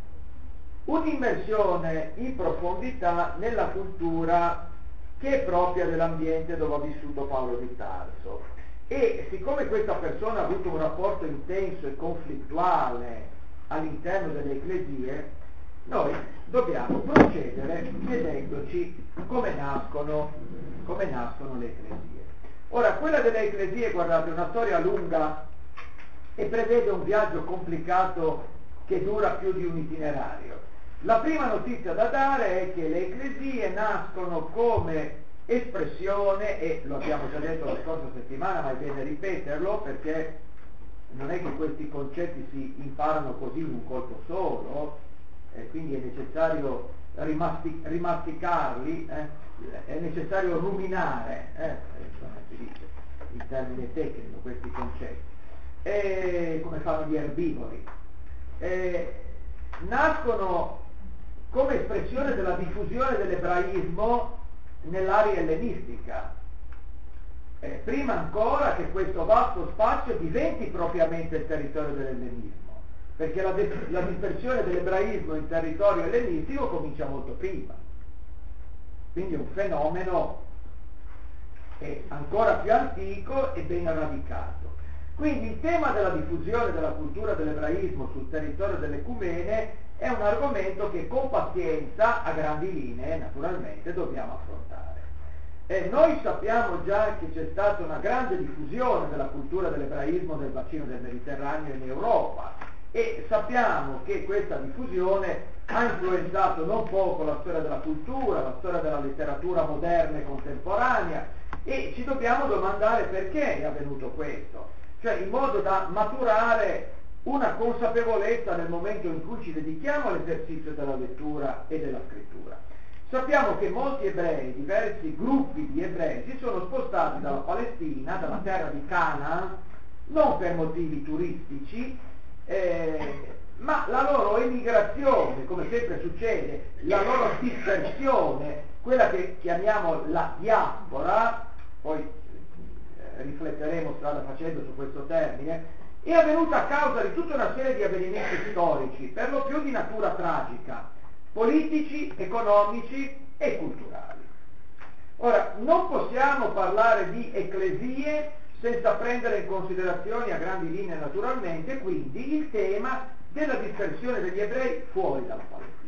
un'immersione in profondità nella cultura che è propria dell'ambiente dove ha vissuto Paolo di Tarso. E siccome questa persona ha avuto un rapporto intenso e conflittuale all'interno delle ecclesie, noi dobbiamo procedere chiedendoci come nascono, come nascono le ecclesie. Ora, quella delle ecclesie, guardate, è una storia lunga e prevede un viaggio complicato che dura più di un itinerario. La prima notizia da dare è che le ecclesie nascono come espressione, e lo abbiamo già detto la scorsa settimana, ma è bene ripeterlo perché non è che questi concetti si imparano così in un colpo solo, eh, quindi è necessario rimastic- rimasticarli, eh, è necessario ruminare, eh, come si dice in termine tecnico, questi concetti, e come fanno gli erbivori. E nascono come espressione della diffusione dell'ebraismo nell'area ellenistica, eh, prima ancora che questo vasto spazio diventi propriamente il territorio dell'ellenismo, perché la, de- la dispersione dell'ebraismo in territorio ellenistico comincia molto prima, quindi è un fenomeno è ancora più antico e ben radicato. Quindi il tema della diffusione della cultura dell'ebraismo sul territorio dell'ecumene è un argomento che con pazienza, a grandi linee, naturalmente, dobbiamo affrontare. E noi sappiamo già che c'è stata una grande diffusione della cultura dell'ebraismo nel bacino del Mediterraneo in Europa, e sappiamo che questa diffusione ha influenzato non poco la storia della cultura, la storia della letteratura moderna e contemporanea, e ci dobbiamo domandare perché è avvenuto questo, cioè in modo da maturare una consapevolezza nel momento in cui ci dedichiamo all'esercizio della lettura e della scrittura. Sappiamo che molti ebrei, diversi gruppi di ebrei, si sono spostati dalla Palestina, dalla terra di Canaan, non per motivi turistici, eh, ma la loro emigrazione, come sempre succede, la loro dispersione, quella che chiamiamo la diaspora, poi eh, rifletteremo strada facendo su questo termine, è avvenuta a causa di tutta una serie di avvenimenti storici, per lo più di natura tragica, politici, economici e culturali. Ora, non possiamo parlare di ecclesie senza prendere in considerazione a grandi linee naturalmente, quindi, il tema della dispersione degli ebrei fuori dalla Palestina.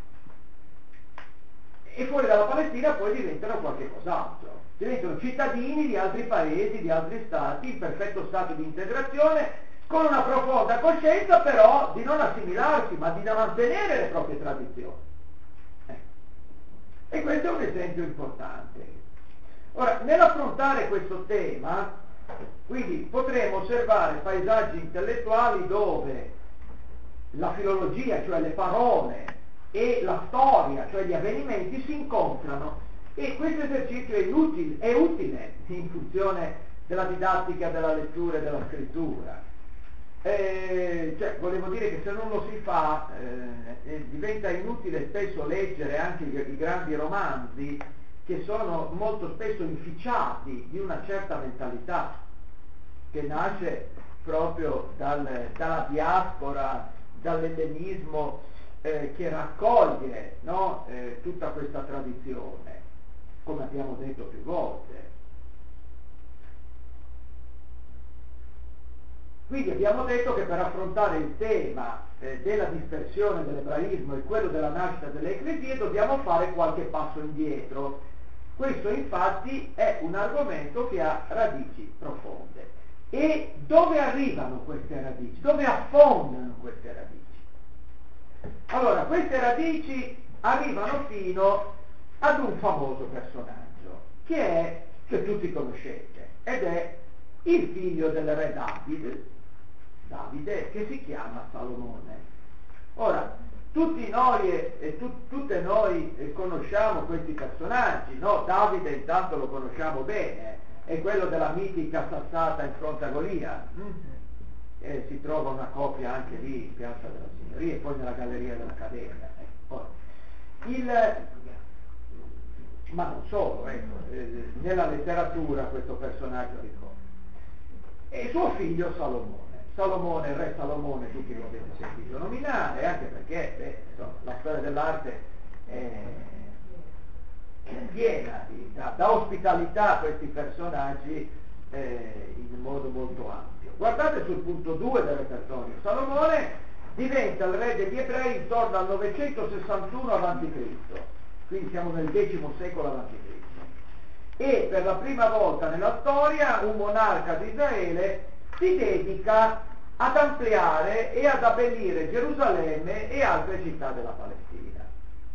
E fuori dalla Palestina poi diventano qualche cos'altro, diventano cittadini di altri paesi, di altri stati, in perfetto stato di integrazione, con una profonda coscienza però di non assimilarsi, ma di mantenere le proprie tradizioni. Eh. E questo è un esempio importante. Ora, nell'affrontare questo tema, quindi potremo osservare paesaggi intellettuali dove la filologia, cioè le parole, e la storia, cioè gli avvenimenti, si incontrano, e questo esercizio è, inutile, è utile in funzione della didattica della lettura e della scrittura. Eh, cioè, volevo dire che se non lo si fa eh, diventa inutile spesso leggere anche i, i grandi romanzi, che sono molto spesso inficiati di una certa mentalità che nasce proprio dal, dalla diaspora, dall'ellenismo eh, che raccoglie, no, eh, tutta questa tradizione, come abbiamo detto più volte. Quindi abbiamo detto che per affrontare il tema eh, della dispersione dell'ebraismo e quello della nascita delle ecclesie dobbiamo fare qualche passo indietro. Questo infatti è un argomento che ha radici profonde. E dove arrivano queste radici? Dove affondano queste radici? Allora, queste radici arrivano fino ad un famoso personaggio, che è, che tutti conoscete, ed è il figlio del re Davide, Davide, che si chiama Salomone. Ora, tutti noi e, e tu, tutte noi eh, conosciamo questi personaggi, no? Davide intanto lo conosciamo bene, è quello della mitica sassata in fronte a Golia, mm? eh, si trova una copia anche lì in Piazza della Signoria e poi nella Galleria dell'Accademia. Eh. Poi, il, ma non solo, ecco, eh, nella letteratura questo personaggio ricorre. E suo figlio Salomone. Salomone, il re Salomone, tutti lo avete sentito nominare, anche perché beh, insomma, la storia dell'arte è, è piena di, da, da ospitalità a questi personaggi eh, in modo molto ampio. Guardate sul punto due del repertorio. Salomone diventa il re degli ebrei intorno al novecentosessantuno avanti Cristo, quindi siamo nel decimo secolo avanti Cristo. E per la prima volta nella storia un monarca di Israele si dedica ad ampliare e ad abbellire Gerusalemme e altre città della Palestina.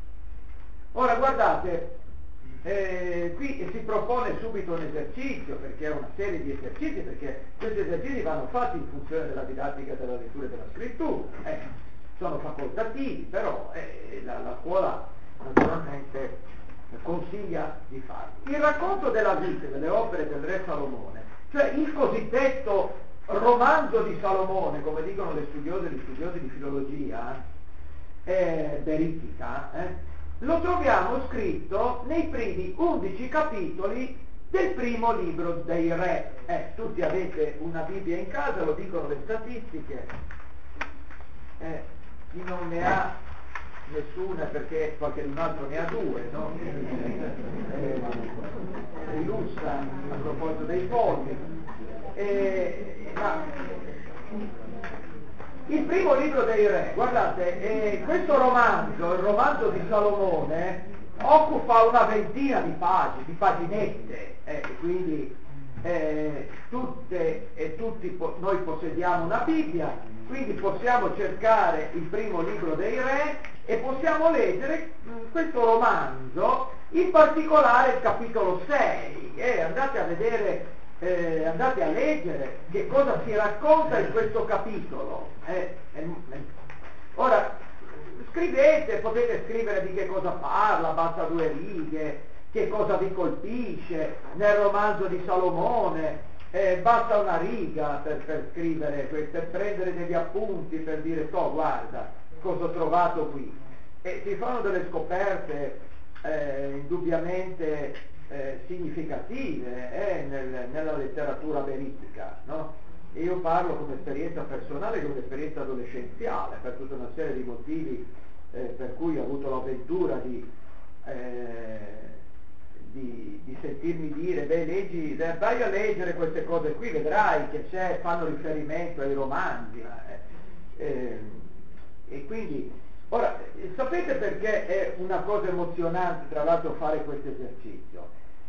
Ora guardate, eh, qui si propone subito un esercizio, perché è una serie di esercizi, perché questi esercizi vanno fatti in funzione della didattica della lettura e della scrittura, eh, sono facoltativi, però eh, la, la scuola naturalmente consiglia di farli. Il racconto della vita e delle opere del re Salomone, cioè il cosiddetto romanzo di Salomone, come dicono le studiose e gli studiosi di filologia eh, berittica, eh, lo troviamo scritto nei primi undici capitoli del primo libro dei re. Eh, tutti avete una Bibbia in casa, lo dicono le statistiche. Eh, chi non ne ha nessuna perché qualche altro ne ha due, no? Eh, rilussa a proposito dei fogli. Eh, ma il primo libro dei re, guardate, eh, questo romanzo, il romanzo di Salomone, occupa una ventina di pagine, di paginette, eh, quindi eh, tutte e tutti po- noi possediamo una Bibbia, quindi possiamo cercare il primo libro dei re e possiamo leggere mh, questo romanzo, in particolare il capitolo sei, eh, andate a vedere. Eh, andate a leggere che cosa si racconta in questo capitolo. Eh, eh, eh. Ora, scrivete, potete scrivere di che cosa parla, basta due righe, che cosa vi colpisce nel romanzo di Salomone, eh, basta una riga per, per scrivere, per prendere degli appunti, per dire, oh guarda, cosa ho trovato qui. E si fanno delle scoperte eh, indubbiamente Eh, significative eh, nel, nella letteratura berittica, no? E io parlo come esperienza personale, come esperienza adolescenziale, per tutta una serie di motivi eh, per cui ho avuto l'avventura di, eh, di, di sentirmi dire, beh leggi, vai a leggere queste cose qui, vedrai che c'è, fanno riferimento ai romanzi, eh, eh, e quindi ora sapete perché è una cosa emozionante tra l'altro fare questo esercizio?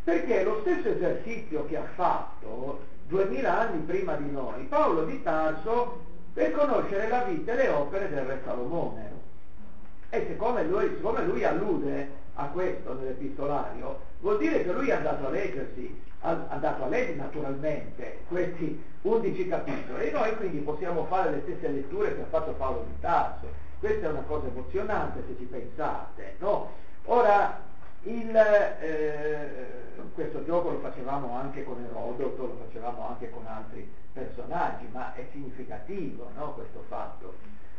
Perché lo stesso esercizio che ha fatto duemila anni prima di noi Paolo di Tarso per conoscere la vita e le opere del re Salomone. E siccome lui, siccome lui allude a questo nell'epistolario, vuol dire che lui è andato a leggersi, è andato a leggere naturalmente questi undici capitoli, e noi quindi possiamo fare le stesse letture che ha fatto Paolo di Tarso. Questa è una cosa emozionante se ci pensate, no? Ora, il, eh, questo gioco lo facevamo anche con Erodoto, lo facevamo anche con altri personaggi, ma è significativo, no, questo fatto.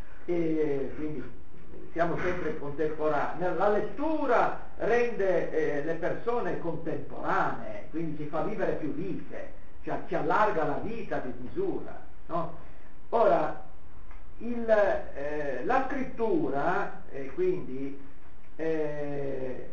E quindi siamo sempre contemporanei. La lettura rende eh, le persone contemporanee, quindi ci fa vivere più vite, cioè ci allarga la vita di misura, no? Ora, il, eh, la scrittura, eh, quindi, eh,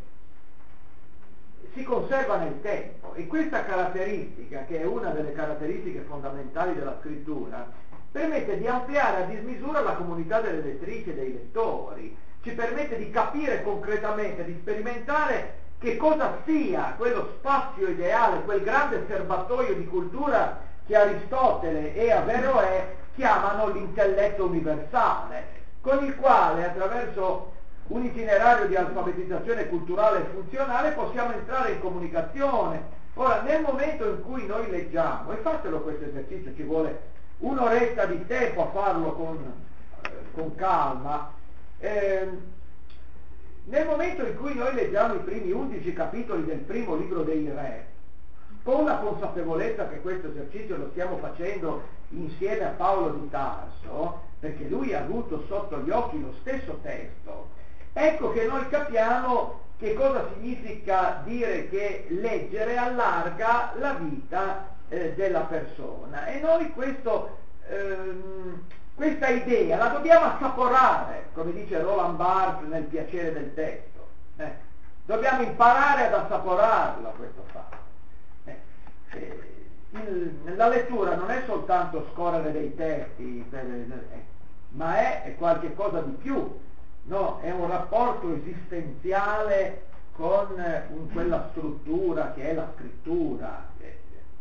si conserva nel tempo, e questa caratteristica, che è una delle caratteristiche fondamentali della scrittura, permette di ampliare a dismisura la comunità delle lettrici e dei lettori, ci permette di capire concretamente, di sperimentare che cosa sia quello spazio ideale, quel grande serbatoio di cultura che Aristotele e Averroè chiamano l'intelletto universale, con il quale attraverso un itinerario di alfabetizzazione culturale e funzionale possiamo entrare in comunicazione. Ora, nel momento in cui noi leggiamo, e fatelo questo esercizio, ci vuole un'oretta di tempo a farlo con, eh, con calma, eh, nel momento in cui noi leggiamo i primi undici capitoli del primo libro dei Re, con la consapevolezza che questo esercizio lo stiamo facendo insieme a Paolo di Tarso, perché lui ha avuto sotto gli occhi lo stesso testo, ecco che noi capiamo che cosa significa dire che leggere allarga la vita eh, della persona, e noi questo, ehm, questa idea la dobbiamo assaporare, come dice Roland Barthes nel Piacere del testo, eh. Dobbiamo imparare ad assaporarla questo fatto. Eh. Eh, il, la lettura non è soltanto scorrere dei testi, per, eh, ma è, è qualche cosa di più. No, è un rapporto esistenziale con un, quella struttura che è la scrittura, eh,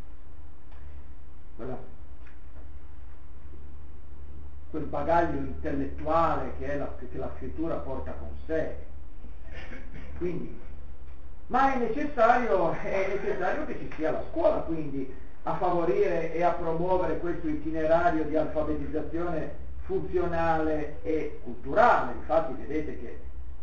quella, quel bagaglio intellettuale che, è la, che la scrittura porta con sé. Quindi, ma è necessario, è necessario che ci sia la scuola, quindi, a favorire e a promuovere questo itinerario di alfabetizzazione funzionale e culturale. Infatti vedete che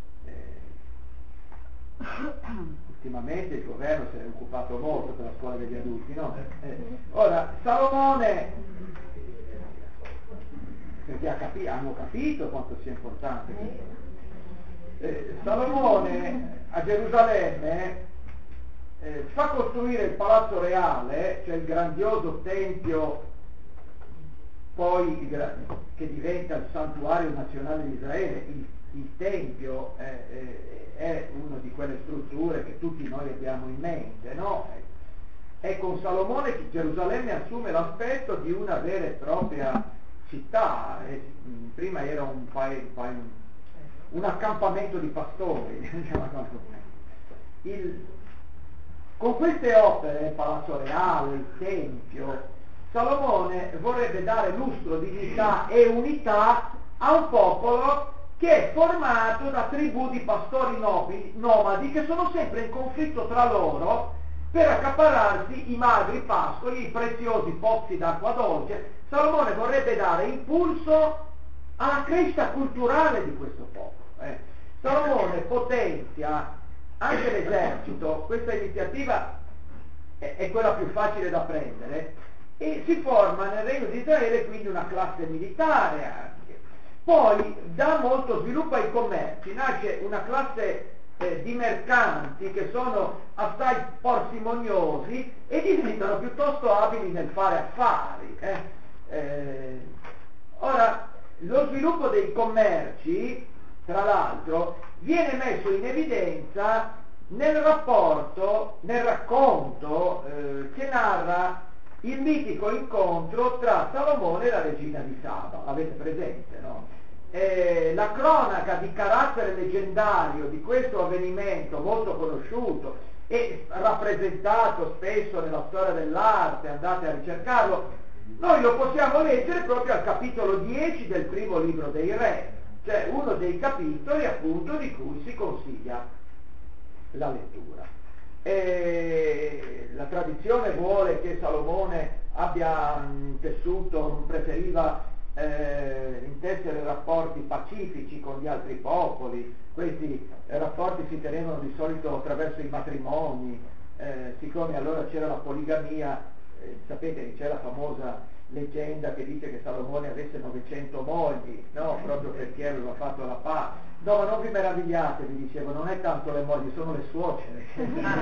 eh, ultimamente il governo se ne è occupato molto per la scuola degli adulti, no? Eh, ora, Salomone, perché ha capi- hanno capito quanto sia importante questo. Eh, Salomone a Gerusalemme eh, fa costruire il palazzo reale, cioè il grandioso tempio, poi che diventa il santuario nazionale di Israele. Il, il tempio è, è, è una di quelle strutture che tutti noi abbiamo in mente, no? È con Salomone che Gerusalemme assume l'aspetto di una vera e propria città. E, mh, prima era un, paese, un, un accampamento di pastori. il, con queste opere, il Palazzo Reale, il Tempio, Salomone vorrebbe dare lustro, dignità e unità a un popolo che è formato da tribù di pastori nobili, nomadi, che sono sempre in conflitto tra loro per accaparrarsi i magri pascoli, i preziosi pozzi d'acqua dolce. Salomone vorrebbe dare impulso alla crescita culturale di questo popolo. Eh. Salomone potenzia anche l'esercito. Questa iniziativa è, è quella più facile da prendere, e si forma nel Regno di Israele quindi una classe militare anche. Poi dà molto sviluppo ai commerci, nasce una classe eh, di mercanti che sono assai parsimoniosi e diventano piuttosto abili nel fare affari. Eh. Eh, ora, lo sviluppo dei commerci, tra l'altro, viene messo in evidenza nel rapporto, nel racconto eh, che narra il mitico incontro tra Salomone e la regina di Saba. Avete presente, no? Eh, la cronaca di carattere leggendario di questo avvenimento molto conosciuto e rappresentato spesso nella storia dell'arte, andate a ricercarlo, noi lo possiamo leggere proprio al capitolo dieci del primo libro dei Re, cioè uno dei capitoli appunto di cui si consiglia la lettura. E la tradizione vuole che Salomone abbia mh, tessuto, preferiva eh, intessere rapporti pacifici con gli altri popoli. Questi eh, rapporti si tenevano di solito attraverso i matrimoni, eh, siccome allora c'era la poligamia, eh, sapete che c'è la famosa leggenda che dice che Salomone avesse novecento mogli, no? Proprio perché aveva fatto la pace. No, ma non vi meravigliate, vi dicevo, non è tanto le mogli, sono le suocere che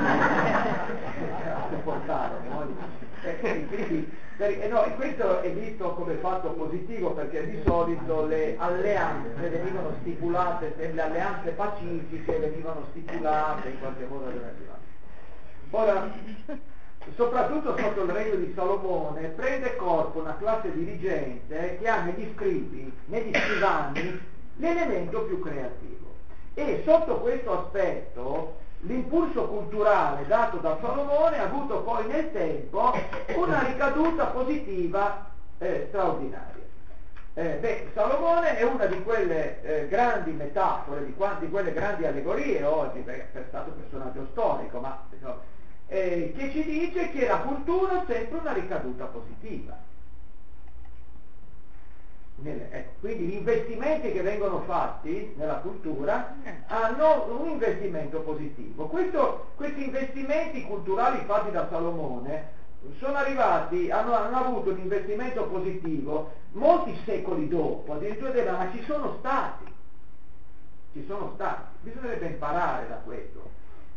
sopportare le mogli. E, e quindi, per, e no, e questo è visto come fatto positivo, perché di solito le alleanze venivano stipulate, le alleanze pacifiche venivano stipulate in qualche modo. Ora, soprattutto sotto il regno di Salomone, prende corpo una classe dirigente che ha negli scribi, negli scrivani, l'elemento più creativo. E sotto questo aspetto l'impulso culturale dato da Salomone ha avuto poi nel tempo una ricaduta positiva eh, straordinaria. Eh, beh, Salomone è una di quelle eh, grandi metafore, di, di quelle grandi allegorie oggi, perché è stato un personaggio storico, ma no, eh, che ci dice che la cultura ha sempre una ricaduta positiva. Nelle, ecco, quindi gli investimenti che vengono fatti nella cultura hanno un investimento positivo. Questo, questi investimenti culturali fatti da Salomone sono arrivati, hanno, hanno avuto un investimento positivo molti secoli dopo, addirittura dei, ma ci sono stati, ci sono stati, bisognerebbe imparare da questo.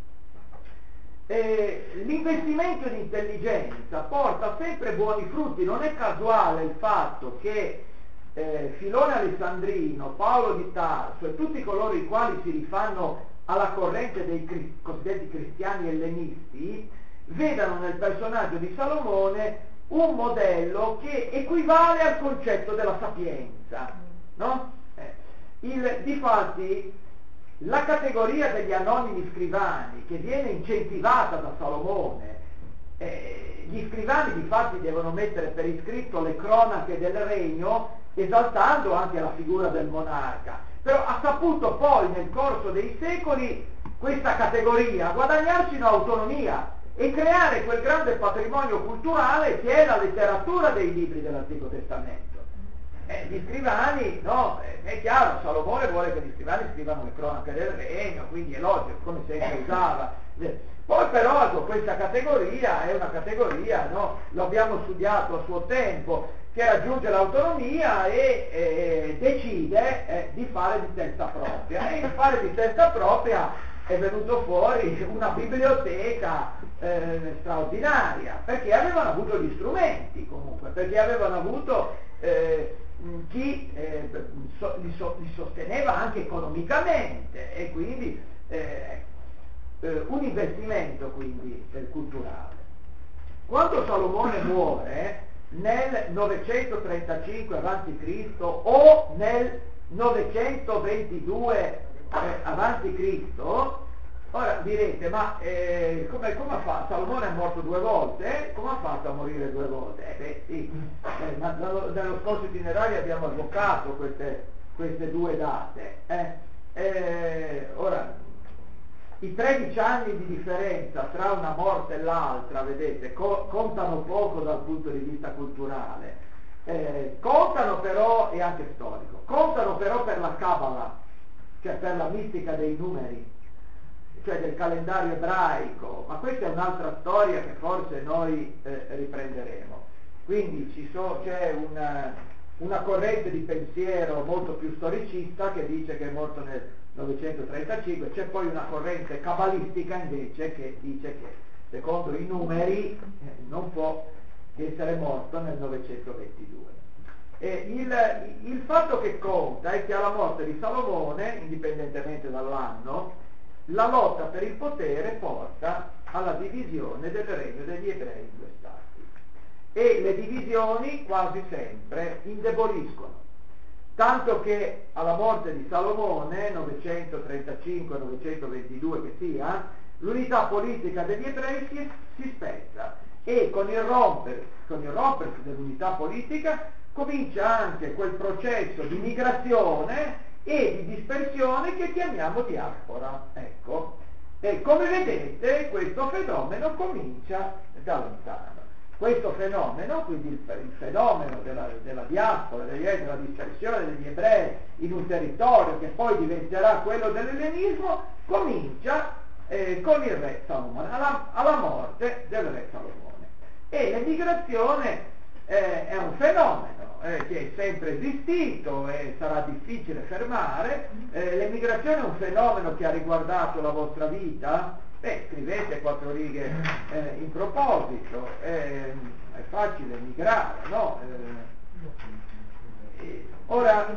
E l'investimento di intelligenza porta sempre buoni frutti, non è casuale il fatto che eh, Filone Alessandrino, Paolo di Tarso e tutti coloro i quali si rifanno alla corrente dei cri- cosiddetti cristiani ellenisti vedano nel personaggio di Salomone un modello che equivale al concetto della sapienza, no? Eh, il, difatti la categoria degli anonimi scrivani che viene incentivata da Salomone, eh, gli scrivani difatti devono mettere per iscritto le cronache del regno esaltando anche la figura del monarca, però ha saputo poi nel corso dei secoli questa categoria guadagnarsi un'autonomia e creare quel grande patrimonio culturale che è la letteratura dei libri dell'Antico Testamento. Eh, gli scrivani, no, eh, è chiaro, Salomone vuole che gli scrivani scrivano le cronache del regno, quindi è logico, come sempre usava. Poi però ecco, questa categoria è una categoria, no, lo abbiamo studiato a suo tempo, che raggiunge l'autonomia e eh, decide eh, di fare di testa propria, e di fare di testa propria è venuto fuori una biblioteca eh, straordinaria, perché avevano avuto gli strumenti comunque, perché avevano avuto eh, chi eh, so, li, so, li sosteneva anche economicamente, e quindi eh, eh, un investimento quindi eh, culturale. Quando Salomone muore nel novecentotrentacinque avanti Cristo o nel novecentoventidue eh, avanti Cristo, ora direte, ma eh, come, come ha fatto? Salomone è morto due volte, come ha fatto a morire due volte? Eh beh sì, eh, ma dallo, dallo scorso itinerario abbiamo avvocato queste, queste due date. Eh. Eh, ora, i tredici anni di differenza tra una morte e l'altra, vedete, co- contano poco dal punto di vista culturale, eh, contano però, e anche storico, contano però per la Kabbalah, cioè per la mistica dei numeri, cioè del calendario ebraico, ma questa è un'altra storia che forse noi eh, riprenderemo. Quindi ci so, c'è una, una corrente di pensiero molto più storicista che dice che è morto nel novecentotrentacinque, c'è poi una corrente cabalistica invece che dice che secondo i numeri eh, non può essere morto nel novecentoventidue. E il, il fatto che conta è che alla morte di Salomone, indipendentemente dall'anno, la lotta per il potere porta alla divisione del regno degli ebrei in due stati, e le divisioni quasi sempre indeboliscono. Tanto che alla morte di Salomone, novecentotrentacinque novecentoventidue che sia, l'unità politica degli ebrei si, si spezza e con il, romper, con il rompersi dell'unità politica comincia anche quel processo di migrazione e di dispersione che chiamiamo diaspora. Ecco, e come vedete questo fenomeno comincia da lontano. Questo fenomeno, quindi il, il fenomeno della, della diaspora, della dispersione degli ebrei in un territorio che poi diventerà quello dell'ellenismo, comincia eh, con il re Salomone, alla, alla morte del re Salomone. E l'emigrazione eh, è un fenomeno eh, che è sempre esistito e sarà difficile fermare. Eh, l'emigrazione è un fenomeno che ha riguardato la vostra vita. Beh, scrivete quattro righe eh, in proposito, eh, è facile emigrare, no? Eh, ora,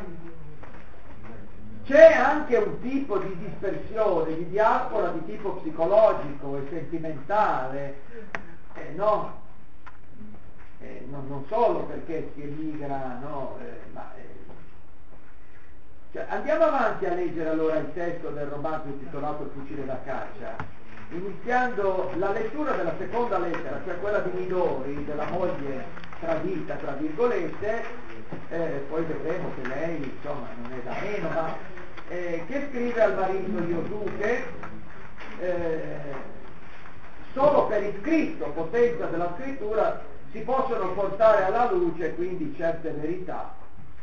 c'è anche un tipo di dispersione, di diaspora di tipo psicologico e sentimentale, eh, no? Eh, non, non solo perché si emigra, no? Eh, ma, eh, cioè, andiamo avanti a leggere allora il testo del romanzo intitolato Il fucile da caccia. Iniziando la lettura della seconda lettera, cioè quella di Midori, della moglie tradita, tra virgolette, eh, poi vedremo che lei, insomma, non è da meno, ma eh, che scrive al marito Yosuke, eh, solo per iscritto, potenza della scrittura, si possono portare alla luce quindi certe verità.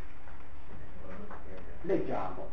Leggiamo.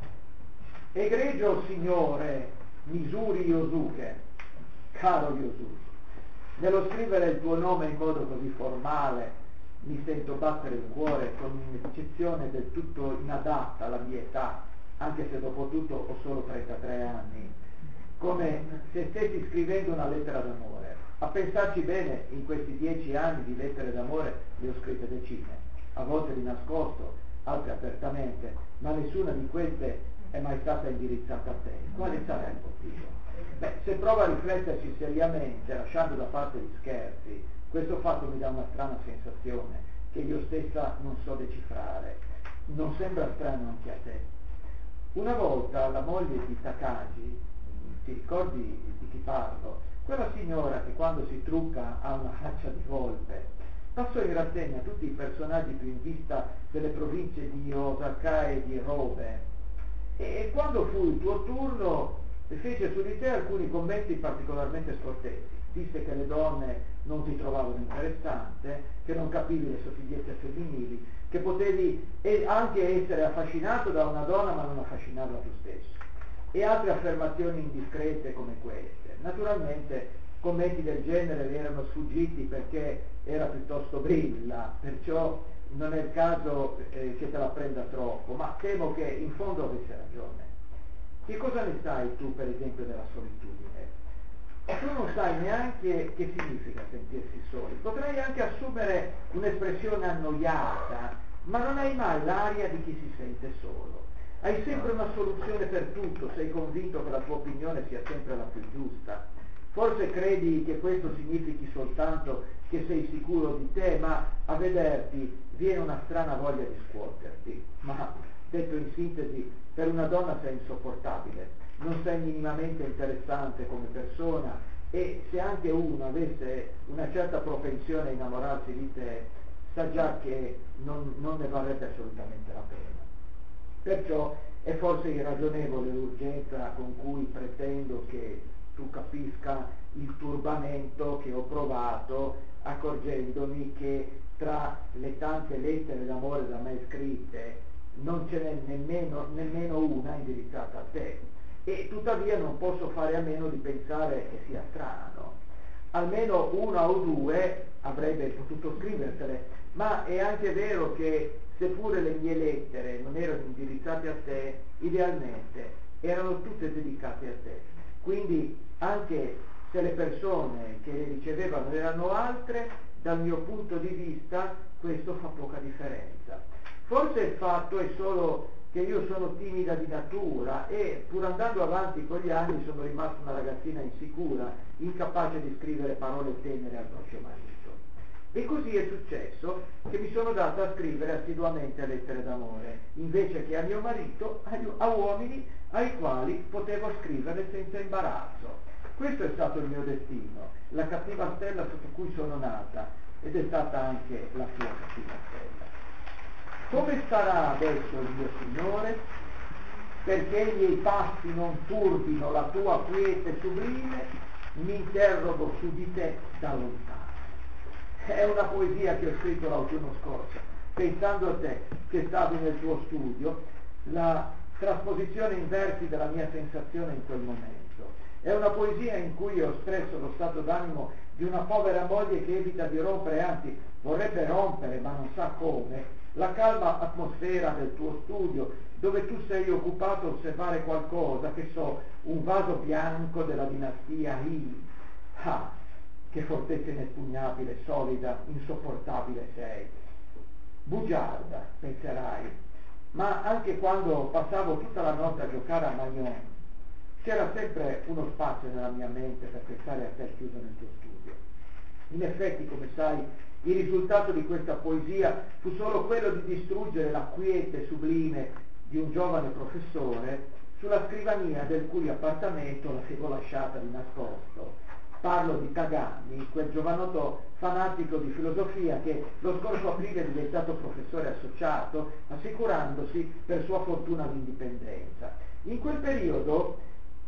Egregio signore Misuri Yosuke, caro Yosuke, nello scrivere il tuo nome in modo così formale mi sento battere il cuore con un'eccezione del tutto inadatta alla mia età, anche se dopo tutto ho solo trentatré anni, come se stessi scrivendo una lettera d'amore. A pensarci bene, in questi dieci anni di lettere d'amore le ho scritte decine, a volte di nascosto, altre apertamente, ma nessuna di queste è mai stata indirizzata a te. Quale sarà il motivo? Beh, se provo a rifletterci seriamente, lasciando da parte gli scherzi, questo fatto mi dà una strana sensazione che io stessa non so decifrare. Non sembra strano anche a te? Una volta la moglie di Takagi, ti ricordi di chi parlo? Quella signora che quando si trucca ha una faccia di volpe, passò in rassegna tutti i personaggi più in vista delle province di Osaka e di Robe, e quando fu il tuo turno fece su di te alcuni commenti particolarmente scortesi. Disse che le donne non ti trovavano interessante, che non capivi le sottigliezze femminili, che potevi anche essere affascinato da una donna ma non affascinarla tu stesso, e altre affermazioni indiscrete come queste. Naturalmente commenti del genere le erano sfuggiti perché era piuttosto brilla, perciò non è il caso eh, che te la prenda troppo, ma temo che in fondo avesse ragione. Che cosa ne sai tu, per esempio, della solitudine? Tu non sai neanche che significa sentirsi soli. Potrai anche assumere un'espressione annoiata, ma non hai mai l'aria di chi si sente solo. Hai sempre una soluzione per tutto, sei convinto che la tua opinione sia sempre la più giusta. Forse credi che questo significhi soltanto che sei sicuro di te, ma a vederti viene una strana voglia di scuoterti. Ma, detto in sintesi, per una donna sei insopportabile, non sei minimamente interessante come persona, e se anche uno avesse una certa propensione a innamorarsi di te, sa già che non, non ne varrebbe assolutamente la pena. Perciò è forse irragionevole l'urgenza con cui pretendo che tu capisca il turbamento che ho provato accorgendomi che tra le tante lettere d'amore da me scritte non ce n'è nemmeno, nemmeno una indirizzata a te, e tuttavia non posso fare a meno di pensare che sia strano. Almeno una o due avrei potuto scrivertele, ma è anche vero che seppure le mie lettere non erano indirizzate a te, idealmente erano tutte dedicate a te. Quindi anche se le persone che le ricevevano erano altre, dal mio punto di vista questo fa poca differenza. Forse il fatto è solo che io sono timida di natura e, pur andando avanti con gli anni, sono rimasta una ragazzina insicura, incapace di scrivere parole tenere al proprio marito. E così è successo che mi sono data a scrivere assiduamente lettere d'amore, invece che a mio marito, a uomini ai quali potevo scrivere senza imbarazzo. Questo è stato il mio destino, la cattiva stella sotto cui sono nata, ed è stata anche la sua cattiva stella. Come starà adesso il mio Signore? Perché i miei passi non turbino la tua quiete sublime, mi interrogo su di te da lontano. È una poesia che ho scritto l'autunno scorso, pensando a te che stavi nel tuo studio, la trasposizione in versi della mia sensazione in quel momento. È una poesia in cui ho espresso lo stato d'animo di una povera moglie che evita di rompere, anzi vorrebbe rompere ma non sa come, la calma atmosfera del tuo studio, dove tu sei occupato a osservare qualcosa, che so, un vaso bianco della dinastia Yi. Ah, che fortezza inespugnabile, solida, insopportabile sei. Bugiarda, penserai, ma anche quando passavo tutta la notte a giocare a Mahjong, c'era sempre uno spazio nella mia mente per pensare a te chiuso nel tuo studio. In effetti, come sai, il risultato di questa poesia fu solo quello di distruggere la quiete sublime di un giovane professore sulla scrivania del cui appartamento l'avevo lasciata di nascosto. Parlo di Tagami, quel giovanotto fanatico di filosofia che lo scorso aprile è diventato professore associato, assicurandosi per sua fortuna l'indipendenza. In quel periodo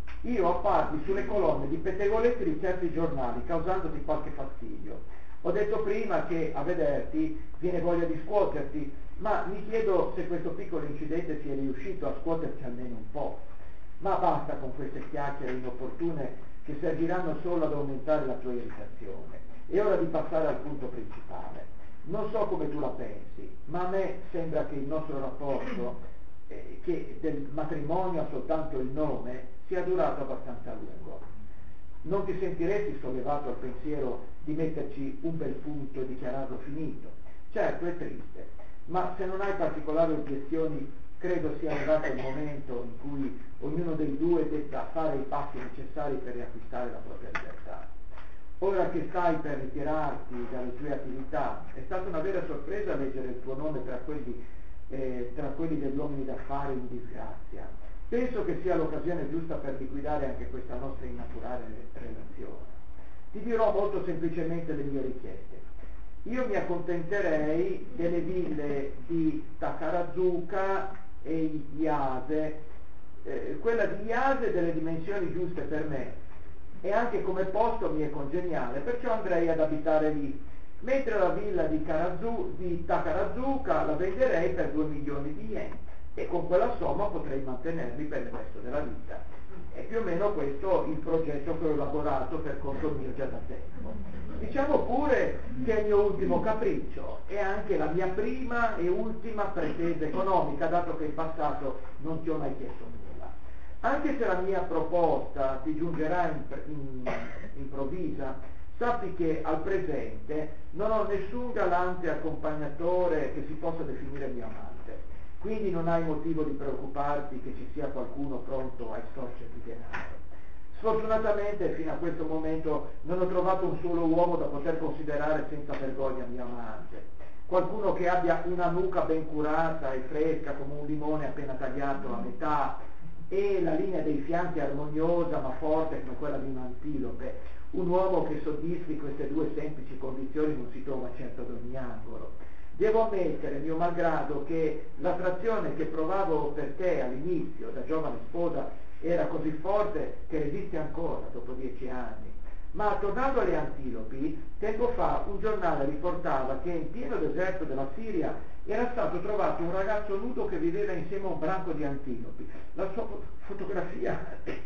io apparvi sulle colonne di pettegolezzi di certi giornali, causandoti qualche fastidio. Ho detto prima che a vederti viene voglia di scuoterti, ma mi chiedo se questo piccolo incidente sia riuscito a scuoterti almeno un po'. Ma basta con queste chiacchiere inopportune che serviranno solo ad aumentare la tua irritazione. È ora di passare al punto principale. Non so come tu la pensi, ma a me sembra che il nostro rapporto, eh, che del matrimonio ha soltanto il nome, sia durato abbastanza a lungo. Non ti sentiresti sollevato al pensiero di metterci un bel punto e dichiararlo finito? Certo, è triste, ma se non hai particolari obiezioni, credo sia arrivato il momento in cui ognuno dei due debba fare i passi necessari per riacquistare la propria libertà. Ora che stai per ritirarti dalle tue attività, è stata una vera sorpresa leggere il tuo nome tra quelli, eh, tra quelli degli uomini d'affari in disgrazia. Penso che sia l'occasione giusta per liquidare anche questa nostra innaturale relazione. Ti dirò molto semplicemente le mie richieste. Io mi accontenterei delle ville di Takarazuka e Iase, eh, quella di Iase delle dimensioni giuste per me, e anche come posto mi è congeniale, perciò andrei ad abitare lì, mentre la villa di, Karazu, di Takarazuka la venderei per due milioni di yen, e con quella somma potrei mantenermi per il resto della vita. È più o meno questo il progetto che ho elaborato per conto mio già da tempo. Diciamo pure che è il mio ultimo capriccio e anche la mia prima e ultima pretesa economica, dato che in passato non ti ho mai chiesto nulla. Anche se la mia proposta ti giungerà in, in, improvvisa, sappi che al presente non ho nessun galante accompagnatore che si possa definire mio amante. Quindi non hai motivo di preoccuparti che ci sia qualcuno pronto a estorcerti denaro. Sfortunatamente fino a questo momento non ho trovato un solo uomo da poter considerare senza vergogna mio amante. Qualcuno che abbia una nuca ben curata e fresca come un limone appena tagliato a metà, e la linea dei fianchi armoniosa ma forte come quella di un antilope. Un uomo che soddisfi queste due semplici condizioni non si trova certo ad ogni angolo. Devo ammettere, mio malgrado, che l'attrazione che provavo per te all'inizio, da giovane sposa, era così forte che resiste ancora dopo dieci anni. Ma tornando alle antilopi, tempo fa un giornale riportava che in pieno deserto della Siria era stato trovato un ragazzo nudo che viveva insieme a un branco di antilopi. La sua fotografia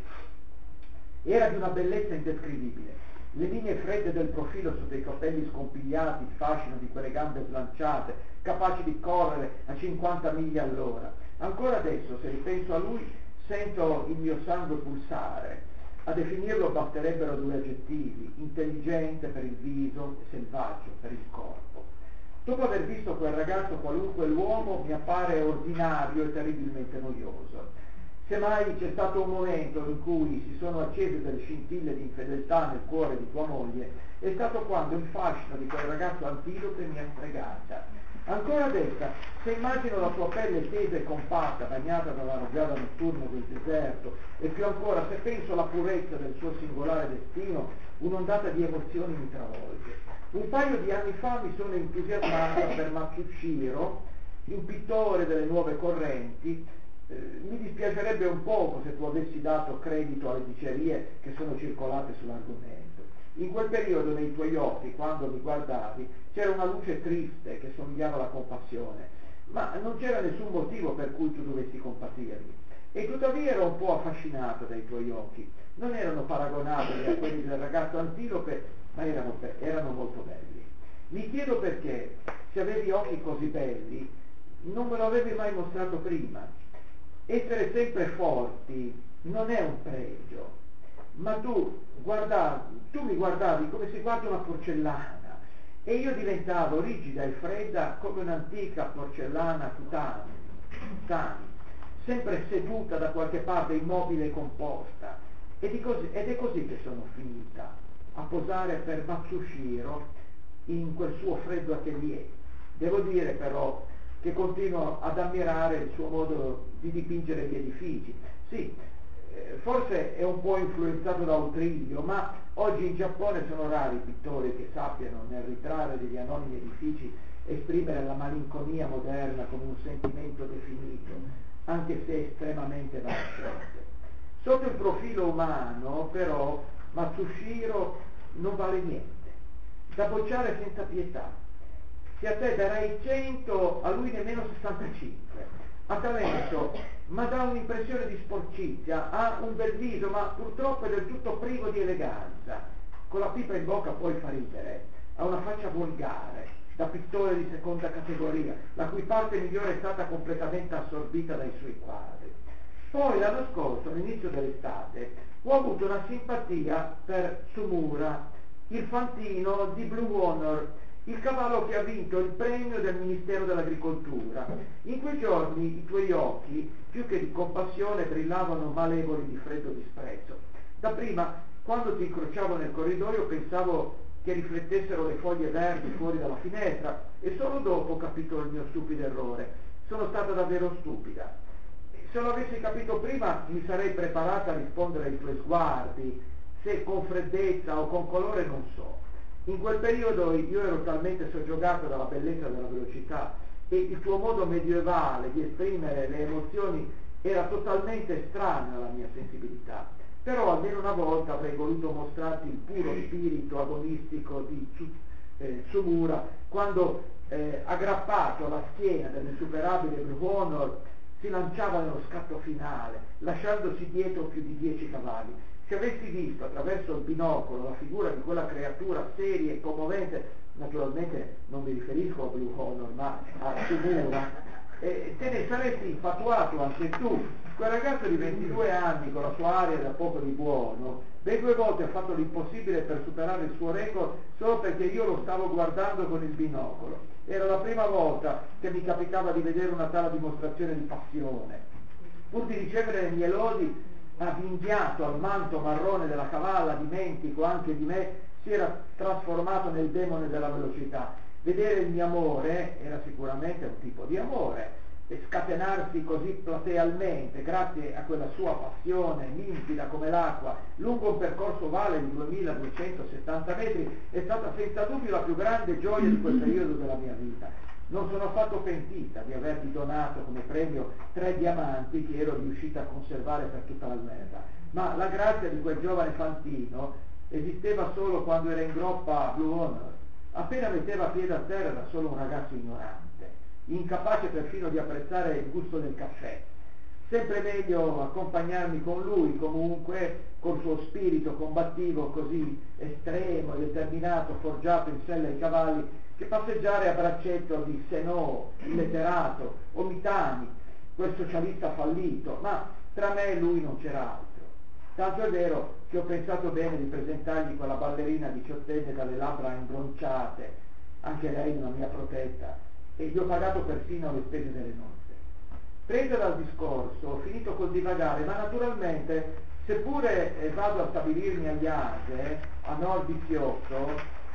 era di una bellezza indescrivibile. Le linee fredde del profilo sotto i capelli scompigliati, il fascino di quelle gambe slanciate, capaci di correre a cinquanta miglia all'ora. Ancora adesso, se ripenso a lui, sento il mio sangue pulsare. A definirlo basterebbero due aggettivi: intelligente per il viso e selvaggio per il corpo. Dopo aver visto quel ragazzo, qualunque l'uomo mi appare ordinario e terribilmente noioso. Semmai c'è stato un momento in cui si sono accese delle scintille di infedeltà nel cuore di tua moglie, è stato quando il fascino di quel ragazzo antilope mi ha stregata. Ancora detta, se immagino la tua pelle tesa e compatta, bagnata dalla rugiada notturna del deserto, e più ancora se penso alla purezza del suo singolare destino, un'ondata di emozioni mi travolge. Un paio di anni fa mi sono entusiasmata per Matsushiro, un pittore delle nuove correnti. Eh, mi dispiacerebbe un poco se tu avessi dato credito alle dicerie che sono circolate sull'argomento. In quel periodo nei tuoi occhi, quando mi guardavi, c'era una luce triste che somigliava alla compassione, ma non c'era nessun motivo per cui tu dovessi compatirmi. E tuttavia ero un po' affascinato dai tuoi occhi. Non erano paragonabili a quelli del ragazzo antilope, ma erano, erano molto belli. Mi chiedo perché, se avevi occhi così belli, non me lo avevi mai mostrato prima. Essere sempre forti non è un pregio, ma tu guardavi, tu mi guardavi come si guarda una porcellana e io diventavo rigida e fredda come un'antica porcellana tutani, tutani, sempre seduta da qualche parte, immobile e composta. Ed è così, ed è così che sono finita a posare per Matsushiro in quel suo freddo atelier. Devo dire però che continuo ad ammirare il suo modo di dipingere gli edifici. Sì, eh, forse è un po' influenzato da Utriglio, ma oggi in Giappone sono rari i pittori che sappiano nel ritrarre degli anonimi edifici esprimere la malinconia moderna con un sentimento definito, anche se estremamente evanescente. Sotto il profilo umano, però, Matsushiro non vale niente, da bocciare senza pietà. Se a te darai cento, a lui nemmeno sessantacinque. Ha talento, ma dà un'impressione di sporcizia, ha un bel viso, ma purtroppo è del tutto privo di eleganza. Con la pipa in bocca poi fa ridere, ha una faccia volgare, da pittore di seconda categoria, la cui parte migliore è stata completamente assorbita dai suoi quadri. Poi l'anno scorso, all'inizio dell'estate, ho avuto una simpatia per Tsumura, il fantino di Blue Honor, il cavallo che ha vinto il premio del Ministero dell'Agricoltura. In quei giorni i tuoi occhi, più che di compassione, brillavano malevoli di freddo disprezzo. Dapprima, quando ti incrociavo nel corridoio, pensavo che riflettessero le foglie verdi fuori dalla finestra, e solo dopo ho capito il mio stupido errore. Sono stata davvero stupida. Se lo avessi capito prima, mi sarei preparata a rispondere ai tuoi sguardi, se con freddezza o con colore non so. In quel periodo io ero talmente soggiogato dalla bellezza della velocità e il tuo modo medievale di esprimere le emozioni era totalmente estraneo alla mia sensibilità. Però almeno una volta avrei voluto mostrarti il puro spirito agonistico di Tsumura quando, eh, aggrappato alla schiena dell'insuperabile Blue Honor, si lanciava nello scatto finale, lasciandosi dietro più di dieci cavalli. Se avessi visto attraverso il binocolo la figura di quella creatura seria e commovente, naturalmente non mi riferisco a Blue Honor, ma a Tsumura, eh, te ne saresti infatuato anche tu. Quel ragazzo di ventidue anni, con la sua aria da poco di buono, ben due volte ha fatto l'impossibile per superare il suo record solo perché io lo stavo guardando con il binocolo. Era la prima volta che mi capitava di vedere una tale dimostrazione di passione. Pur di ricevere le mie lodi, avvinghiato al manto marrone della cavalla, dimentico anche di me, si era trasformato nel demone della velocità. Vedere il mio amore era sicuramente un tipo di amore, e scatenarsi così platealmente grazie a quella sua passione limpida come l'acqua lungo un percorso ovale di duemiladuecentosettanta metri è stata senza dubbio la più grande gioia di quel periodo della mia vita. Non sono affatto pentita di averti donato come premio tre diamanti che ero riuscita a conservare per tutta la guerra, ma la grazia di quel giovane fantino esisteva solo quando era in groppa a Blue Honor. Appena metteva piede a terra era solo un ragazzo ignorante, incapace perfino di apprezzare il gusto del caffè. Sempre meglio accompagnarmi con lui, comunque, col suo spirito combattivo così estremo e determinato, forgiato in sella ai cavalli, che passeggiare a braccetto di Senò, il letterato, o Mitani, quel socialista fallito, ma tra me e lui non c'era altro. Tanto è vero che ho pensato bene di presentargli quella ballerina diciottenne dalle labbra imbronciate, anche lei una mia protetta, e gli ho pagato persino le spese delle nozze. Presa dal discorso, ho finito col divagare, ma naturalmente, seppure eh, vado a stabilirmi a Iase, a nord di Kyoto,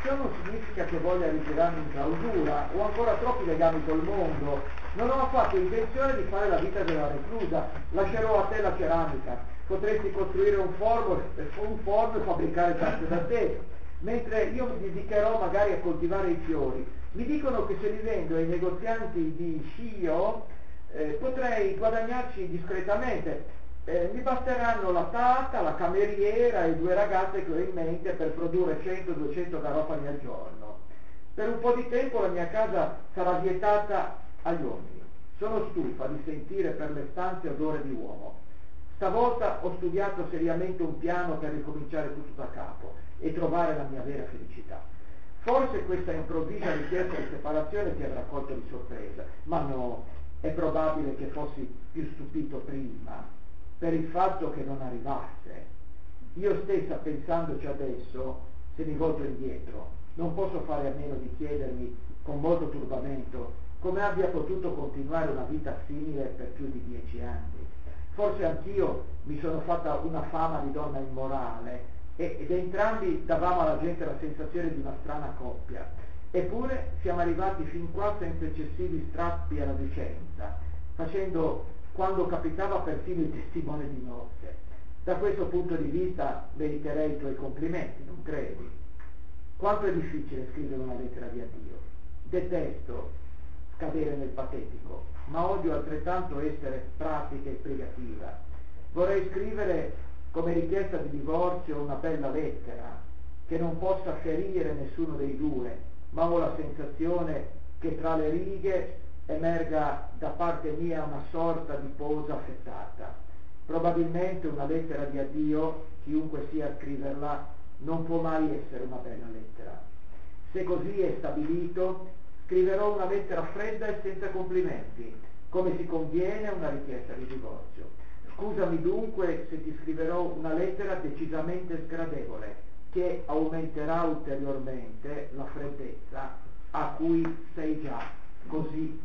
ciò non significa che voglia ritirarmi in clausura, ho ancora troppi legami col mondo, non ho affatto intenzione di fare la vita della reclusa, lascerò a te la ceramica, potresti costruire un forno, un forno e fabbricare tazze da te, mentre io mi dedicherò magari a coltivare i fiori. Mi dicono che se li vendo ai negozianti di Shio eh, potrei guadagnarci discretamente. Eh, mi basteranno la tata, la cameriera e due ragazze che ho in mente per produrre cento duecento garofani al giorno. Per un po' di tempo la mia casa sarà vietata agli uomini. Sono stufa di sentire per le stanze odore di uomo. Stavolta ho studiato seriamente un piano per ricominciare tutto da capo e trovare la mia vera felicità. Forse questa improvvisa richiesta di separazione ti avrà colto di sorpresa, ma no, è probabile che fossi più stupito prima per il fatto che non arrivasse. Io stessa, pensandoci adesso, se mi volto indietro, non posso fare a meno di chiedermi con molto turbamento come abbia potuto continuare una vita simile per più di dieci anni. Forse anch'io mi sono fatta una fama di donna immorale e, ed entrambi davamo alla gente la sensazione di una strana coppia. Eppure siamo arrivati fin qua senza eccessivi strappi alla decenza, facendo quando capitava perfino il testimone di nozze. Da questo punto di vista meriterei i tuoi complimenti, non credi? Quanto è difficile scrivere una lettera di addio. Detesto scadere nel patetico, ma odio altrettanto essere pratica e spiegativa. Vorrei scrivere come richiesta di divorzio una bella lettera, che non possa ferire nessuno dei due, ma ho la sensazione che tra le righe emerga da parte mia una sorta di posa affettata. Probabilmente una lettera di addio, chiunque sia a scriverla, non può mai essere una bella lettera. Se così è stabilito, scriverò una lettera fredda e senza complimenti, come si conviene a una richiesta di divorzio. Scusami dunque se ti scriverò una lettera decisamente sgradevole, che aumenterà ulteriormente la freddezza a cui sei già così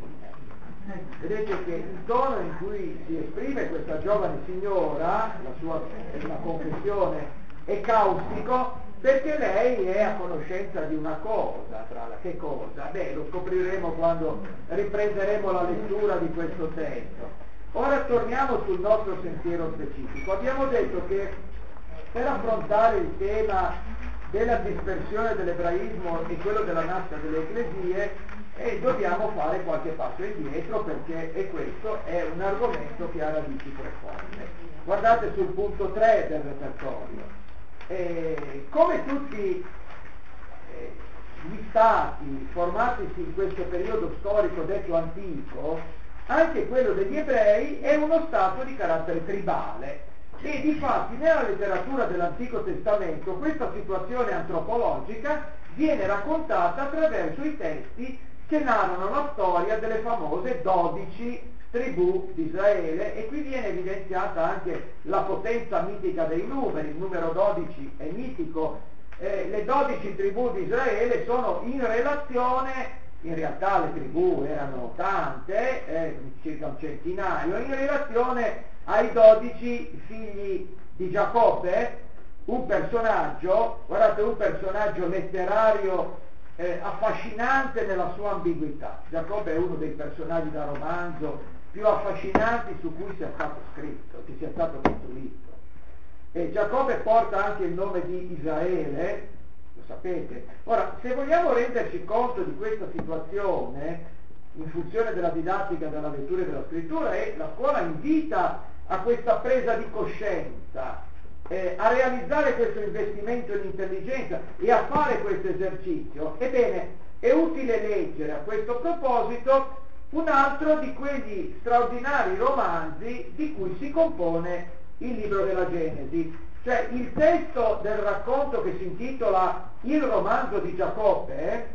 incline. Vedete che il tono in cui si esprime questa giovane signora, la sua è una confessione, è caustico perché lei è a conoscenza di una cosa. Tra la che cosa? Beh, lo scopriremo quando riprenderemo la lettura di questo testo. Ora torniamo sul nostro sentiero specifico. Abbiamo detto che per affrontare il tema della dispersione dell'ebraismo e quello della nascita delle ecclesie e dobbiamo fare qualche passo indietro, perché e questo è un argomento che ha radici profonde. Guardate sul punto tre del repertorio. Eh, come tutti eh, gli stati formatisi in questo periodo storico detto antico, anche quello degli ebrei è uno stato di carattere tribale. E difatti nella letteratura dell'Antico Testamento questa situazione antropologica viene raccontata attraverso i testi che narrano la storia delle famose dodici tribù di Israele, e qui viene evidenziata anche la potenza mitica dei numeri. Il numero dodici è mitico. Eh, le dodici tribù di Israele sono in relazione, in realtà le tribù erano tante, eh, circa un centinaio, in relazione ai dodici figli di Giacobbe, un personaggio, guardate, un personaggio letterario eh, affascinante nella sua ambiguità. Giacobbe è uno dei personaggi da romanzo più affascinanti su cui sia stato scritto, che sia stato costruito. E Giacobbe porta anche il nome di Israele, lo sapete. Ora, se vogliamo renderci conto di questa situazione, in funzione della didattica, della lettura e della scrittura, e la scuola invita a questa presa di coscienza, eh, a realizzare questo investimento in intelligenza e a fare questo esercizio, ebbene, è utile leggere a questo proposito un altro di quegli straordinari romanzi di cui si compone il libro della Genesi, cioè il testo del racconto che si intitola Il romanzo di Giacobbe.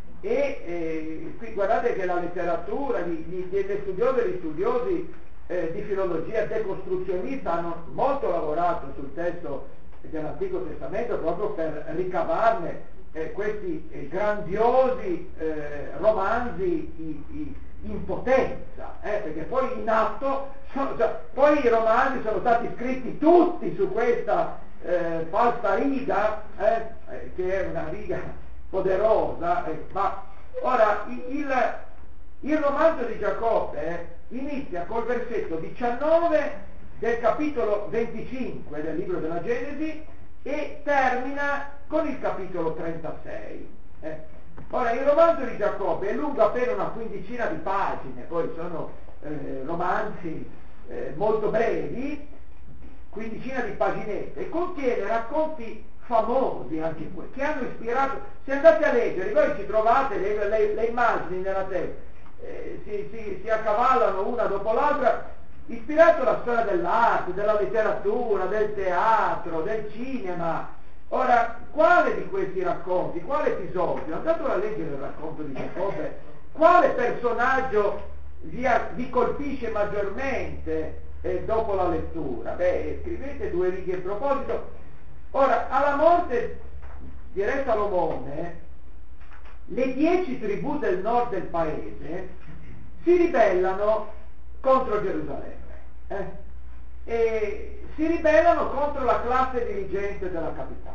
E eh, qui guardate che la letteratura, gli, gli, delle studiose e gli studiosi eh, di filologia decostruzionista hanno molto lavorato sul testo dell'Antico Testamento proprio per ricavarne eh, questi eh, grandiosi eh, romanzi i, i, in potenza, eh, perché poi in atto sono, cioè, poi i romanzi sono stati scritti tutti su questa eh, falsa riga, eh, che è una riga poderosa, eh, ma ora il, il, il romanzo di Giacobbe inizia col versetto diciannove del capitolo venticinque del libro della Genesi e termina con il capitolo trentasei. Eh. Ora, il romanzo di Giacobbe è lungo appena una quindicina di pagine, poi sono eh, romanzi eh, molto brevi, quindicina di paginette, e contiene racconti famosi anche quelli, che hanno ispirato. Se andate a leggere, voi ci trovate le, le, le immagini nella testa, eh, si, si, si accavallano una dopo l'altra, ispirato alla storia dell'arte, della letteratura, del teatro, del cinema. Ora, quale di questi racconti, quale episodio, andatelo a leggere il racconto di Giacobbe, quale personaggio vi, vi colpisce maggiormente eh, dopo la lettura? Beh, scrivete due righe in proposito. Ora, alla morte di Re Salomone, le dieci tribù del nord del paese si ribellano contro Gerusalemme. Eh? E si ribellano contro la classe dirigente della capitale.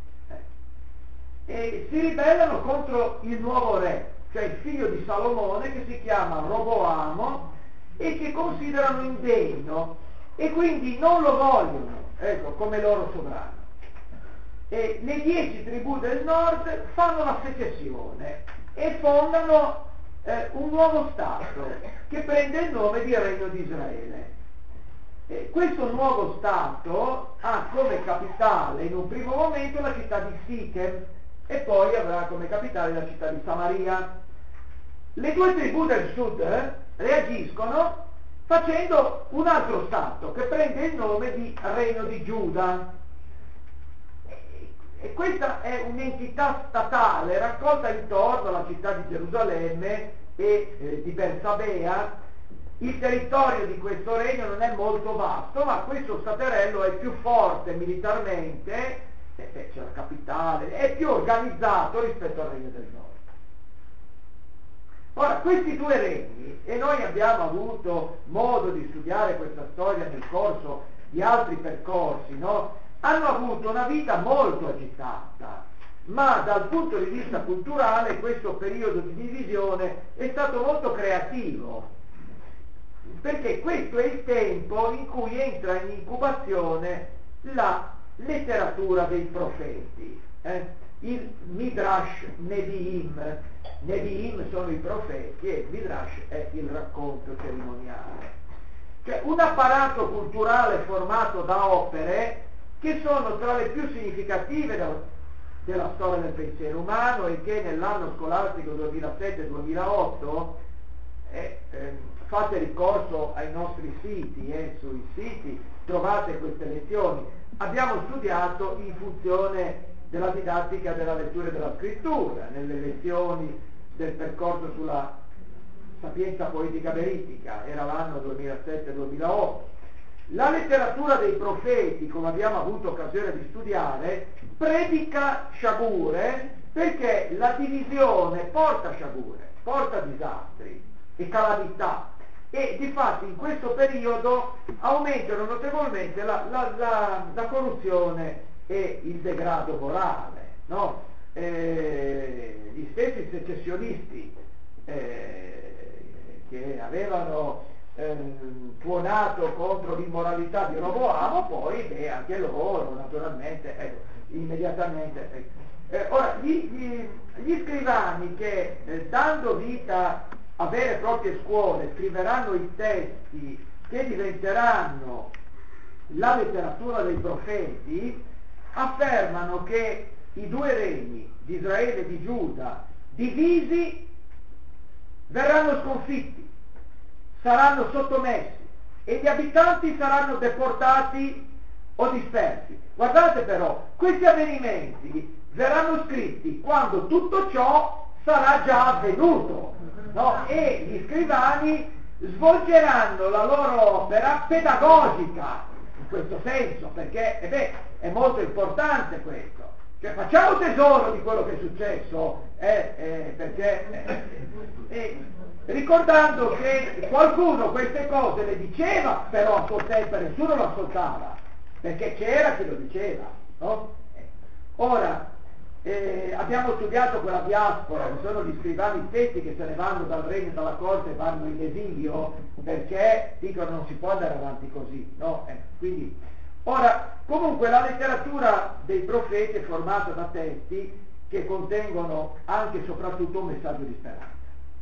E si ribellano contro il nuovo re, cioè il figlio di Salomone, che si chiama Roboamo e che considerano indegno e quindi non lo vogliono, ecco, come loro sovrano. E le dieci tribù del nord fanno la secessione e fondano eh, un nuovo stato che prende il nome di Regno di Israele. E questo nuovo stato ha come capitale in un primo momento la città di Sichem e poi avrà come capitale la città di Samaria. Le due tribù del sud eh, reagiscono facendo un altro stato che prende il nome di Regno di Giuda. E, e questa è un'entità statale raccolta intorno alla città di Gerusalemme e eh, di Bersabea. Il territorio di questo regno non è molto vasto, ma questo staterello è più forte militarmente, eh, c'è la capitale, è più organizzato rispetto al regno del nord. Ora, questi due regni, e noi abbiamo avuto modo di studiare questa storia nel corso di altri percorsi, no? Hanno avuto una vita molto agitata, ma dal punto di vista culturale questo periodo di divisione è stato molto creativo, perché questo è il tempo in cui entra in incubazione la letteratura dei profeti, eh? il Midrash Nevi'im. Nevi'im sono i profeti e il Midrash è il racconto cerimoniale. Cioè un apparato culturale formato da opere che sono tra le più significative da, della storia del pensiero umano e che nell'anno scolastico duemilasette duemilaotto eh, eh, fate ricorso ai nostri siti, eh, sui siti trovate queste lezioni. Abbiamo studiato in funzione della didattica della lettura e della scrittura, nelle lezioni del percorso sulla sapienza poetica veritica, era l'anno duemilasette duemilaotto. La letteratura dei profeti, come abbiamo avuto occasione di studiare, predica sciagure perché la divisione porta sciagure, porta disastri e calamità. E difatti in questo periodo aumentano notevolmente la, la, la, la corruzione e il degrado morale, no? Eh, gli stessi secessionisti eh, che avevano eh, tuonato contro l'immoralità di Roboamo, poi beh, anche loro naturalmente, ecco, immediatamente. Ecco. Eh, ora, gli, gli, gli scrivani che eh, dando vita a vere e proprie scuole scriveranno i testi che diventeranno la letteratura dei profeti, affermano che i due regni di Israele e di Giuda divisi verranno sconfitti, saranno sottomessi e gli abitanti saranno deportati o dispersi. Guardate però, questi avvenimenti verranno scritti quando tutto ciò sarà già avvenuto, no? E gli scrivani svolgeranno la loro opera pedagogica in questo senso, perché eh beh, è molto importante questo. Cioè, facciamo tesoro di quello che è successo, eh, eh, perché eh, eh, ricordando che qualcuno queste cose le diceva, però a suo tempo nessuno lo ascoltava. perché c'era chi lo diceva, no? Eh. Ora, eh, abbiamo studiato quella diaspora, che sono gli scrivani stessi che se ne vanno dal regno e dalla corte e vanno in esilio, perché dicono non si può andare avanti così, no? Eh, quindi, ora, comunque la letteratura dei profeti è formata da testi che contengono anche e soprattutto un messaggio di speranza.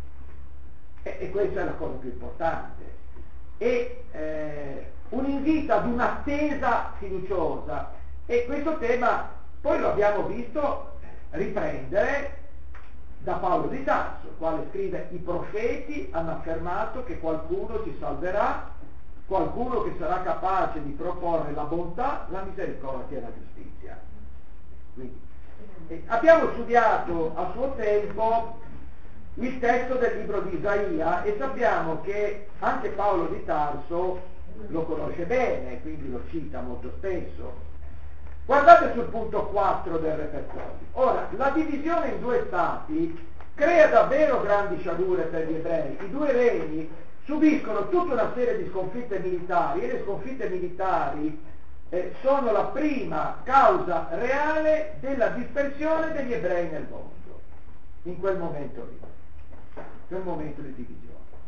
E, e questa è la cosa più importante. E eh, un invito ad un'attesa fiduciosa. E questo tema poi lo abbiamo visto riprendere da Paolo di Tarso, il quale scrive: i profeti hanno affermato che qualcuno ci salverà, qualcuno che sarà capace di proporre la bontà, la misericordia e la giustizia. Quindi, eh, abbiamo studiato a suo tempo il testo del libro di Isaia e sappiamo che anche Paolo di Tarso lo conosce bene, quindi lo cita molto spesso. Guardate sul punto quattro del repertorio. Ora, la divisione in due stati crea davvero grandi sciagure per gli ebrei. I due regni subiscono tutta una serie di sconfitte militari e le sconfitte militari eh, sono la prima causa reale della dispersione degli ebrei nel mondo, in quel momento lì, quel momento di divisione.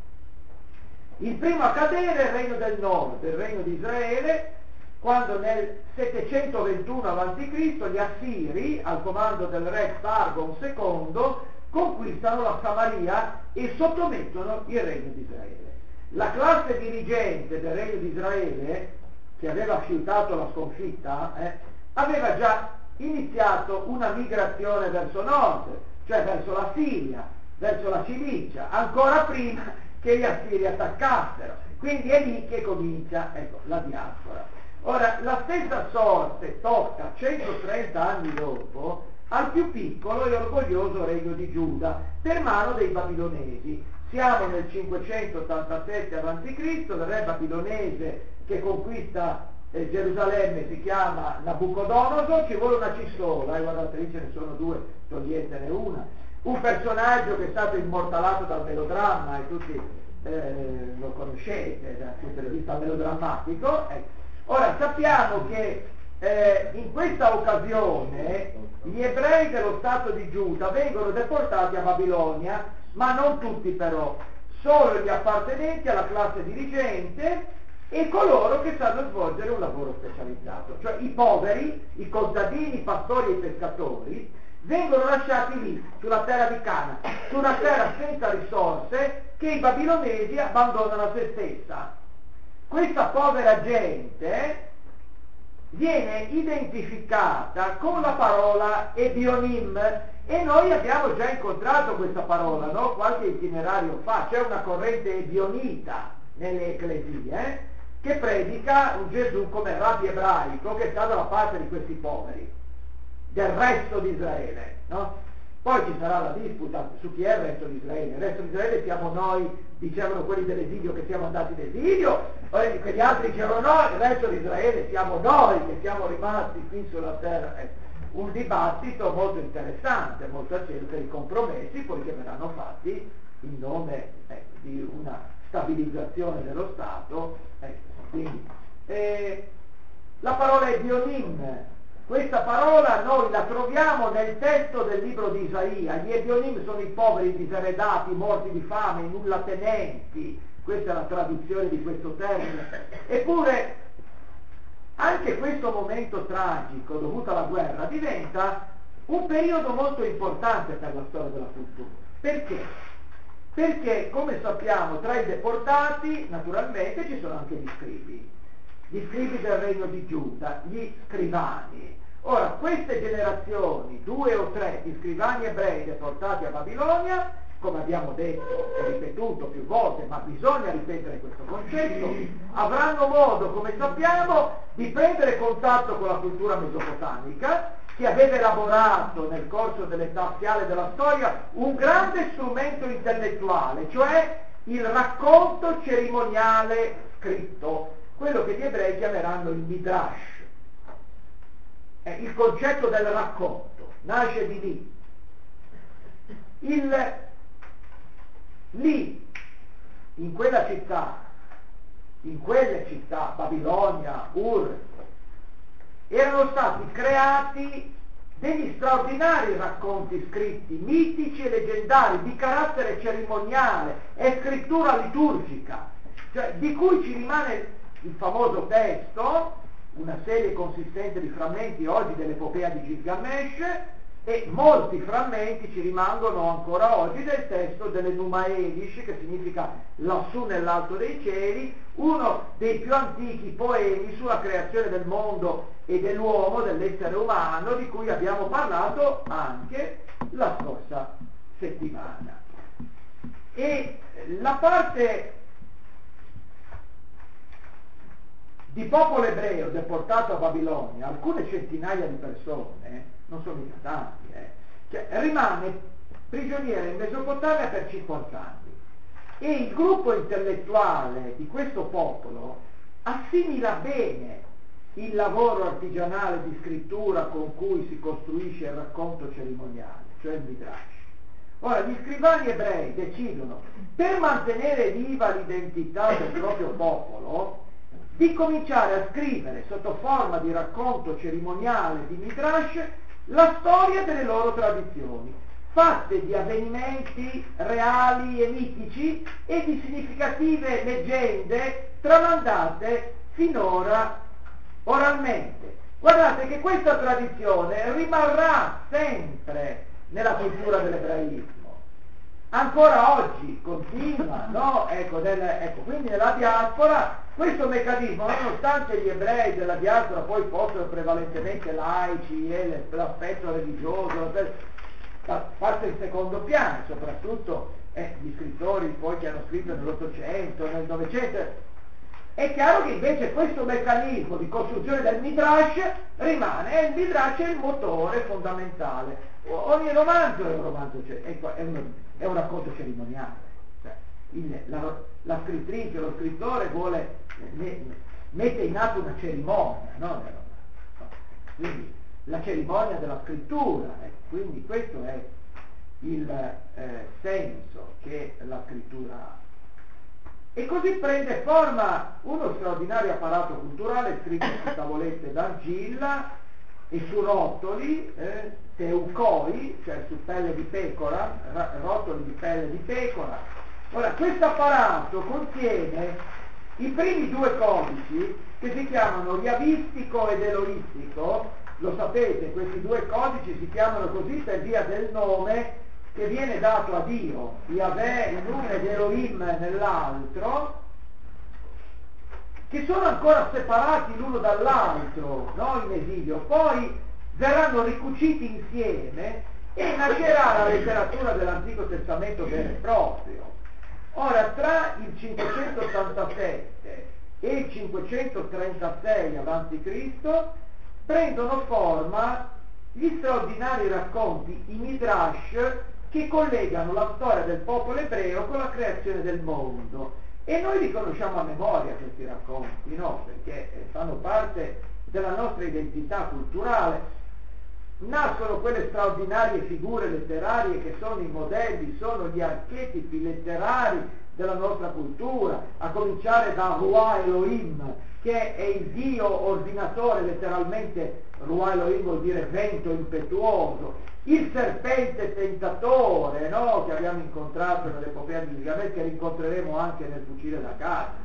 Il primo a cadere è il regno del nord, il regno di Israele, quando nel settecentoventuno avanti Cristo gli Assiri, al comando del re Sargon secondo, conquistano la Samaria e sottomettono il regno di Israele. La classe dirigente del regno di Israele, che aveva fiutato la sconfitta, eh, aveva già iniziato una migrazione verso nord, cioè verso la Siria, verso la Cilicia, ancora prima che gli Assiri attaccassero. Quindi è lì che comincia, ecco, la diaspora. Ora, la stessa sorte tocca centotrenta anni dopo al più piccolo e orgoglioso regno di Giuda per mano dei babilonesi. Siamo nel cinquecentottantasette avanti Cristo, il re babilonese che conquista eh, Gerusalemme si chiama Nabucodonosor, ci vuole una cistola, e guardate lì ce ne sono due, toglietene una. Un personaggio che è stato immortalato dal melodramma e tutti eh, lo conoscete dal punto di vista melodrammatico. Ecco. Ora sappiamo che eh, in questa occasione gli ebrei dello Stato di Giuda vengono deportati a Babilonia, ma non tutti però, solo gli appartenenti alla classe dirigente e coloro che sanno svolgere un lavoro specializzato, cioè i poveri, i contadini, i pastori e i pescatori, vengono lasciati lì, sulla terra di Cana, su una terra senza risorse che i babilonesi abbandonano a se stessa. Questa povera gente viene identificata con la parola Ebionim e noi abbiamo già incontrato questa parola, no? Qualche itinerario fa. C'è una corrente ebionita nelle ecclesie eh? che predica un Gesù come rabbi ebraico che sta dalla parte di questi poveri, del resto di Israele, no? Poi ci sarà la disputa su chi è il resto di Israele. Il resto di Israele siamo noi, dicevano quelli dell'esilio che siamo andati in esilio, poi quegli altri dicevano no, il resto di Israele siamo noi che siamo rimasti qui sulla terra. Eh, un dibattito molto interessante, molto acceso per i compromessi, poi che verranno fatti in nome eh, di una stabilizzazione dello Stato. Eh, quindi, eh, la parola è Ebionim. Questa parola noi la troviamo nel testo del libro di Isaia. Gli Ebionim sono i poveri diseredati, morti di fame, i nullatenenti. Questa è la traduzione di questo termine. Eppure anche questo momento tragico dovuto alla guerra diventa un periodo molto importante per la storia della cultura. Perché? Perché, come sappiamo, tra i deportati naturalmente ci sono anche gli scribi, gli scribi del regno di Giuda, gli scrivani. Ora, queste generazioni, due o tre di scrivani ebrei deportati a Babilonia, come abbiamo detto e ripetuto più volte, ma bisogna ripetere questo concetto, avranno modo, come sappiamo, di prendere contatto con la cultura mesopotamica, che aveva elaborato nel corso dell'età assiale della storia un grande strumento intellettuale, cioè il racconto cerimoniale scritto, quello che gli ebrei chiameranno il Midrash. Eh, il concetto del racconto nasce di lì. Il, lì, in quella città, in quelle città, Babilonia, Ur, erano stati creati degli straordinari racconti scritti, mitici e leggendari, di carattere cerimoniale e scrittura liturgica, cioè di cui ci rimane il famoso testo, una serie consistente di frammenti oggi dell'epopea di Gilgamesh, e molti frammenti ci rimangono ancora oggi del testo delle Numa Elish, che significa lassù nell'alto dei cieli, uno dei più antichi poemi sulla creazione del mondo e dell'uomo, dell'essere umano, di cui abbiamo parlato anche la scorsa settimana. E la parte di popolo ebreo deportato a Babilonia, alcune centinaia di persone, non sono mica tanti, eh, cioè, rimane prigioniera in Mesopotamia per cinquanta anni, e il gruppo intellettuale di questo popolo assimila bene il lavoro artigianale di scrittura con cui si costruisce il racconto cerimoniale, cioè il Midrash. Ora, gli scrivani ebrei decidono, per mantenere viva l'identità del proprio popolo, di cominciare a scrivere sotto forma di racconto cerimoniale di Midrash la storia delle loro tradizioni, fatte di avvenimenti reali e mitici e di significative leggende tramandate finora oralmente. Guardate che questa tradizione rimarrà sempre nella cultura dell'ebraismo. Ancora oggi continua, no? Ecco, del, ecco, quindi nella diaspora questo meccanismo, nonostante gli ebrei della diaspora poi fossero prevalentemente laici e l'aspetto religioso passa in secondo piano, soprattutto eh, gli scrittori poi che hanno scritto nell'Ottocento, nel Novecento, è chiaro che invece questo meccanismo di costruzione del Midrash rimane, e il Midrash è il motore fondamentale. Ogni romanzo è un romanzo, è, un, è un racconto cerimoniale, cioè, il, la, la scrittrice, lo scrittore vuole, ne, mette in atto una cerimonia, no? No. Quindi la cerimonia della scrittura, eh, quindi questo è il eh, senso che la scrittura ha. E così prende forma uno straordinario apparato culturale scritto su tavolette d'argilla e su rotoli, eh, teucoi, cioè su pelle di pecora, ra- rotoli di pelle di pecora. Ora, questo apparato contiene i primi due codici che si chiamano riavistico ed eloistico. Lo sapete, questi due codici si chiamano così per via del nome che viene dato a Dio, Yahweh in uno ed Elohim nell'altro, che sono ancora separati l'uno dall'altro, no, in esilio, poi verranno ricuciti insieme e nascerà la letteratura dell'Antico Testamento vero e proprio. Ora, tra il cinquecentottantasette e il cinquecentotrentasei avanti Cristo prendono forma gli straordinari racconti, i Midrash, che collegano la storia del popolo ebreo con la creazione del mondo. E noi li conosciamo a memoria questi racconti, no? Perché fanno parte della nostra identità culturale. Nascono quelle straordinarie figure letterarie che sono i modelli, sono gli archetipi letterari della nostra cultura, a cominciare da Ruah Elohim, che è il Dio ordinatore, letteralmente Ruah Elohim vuol dire vento impetuoso, il serpente tentatore, no? Che abbiamo incontrato nell'epopea di Gilgamesh, che rincontreremo anche nel fucile da casa.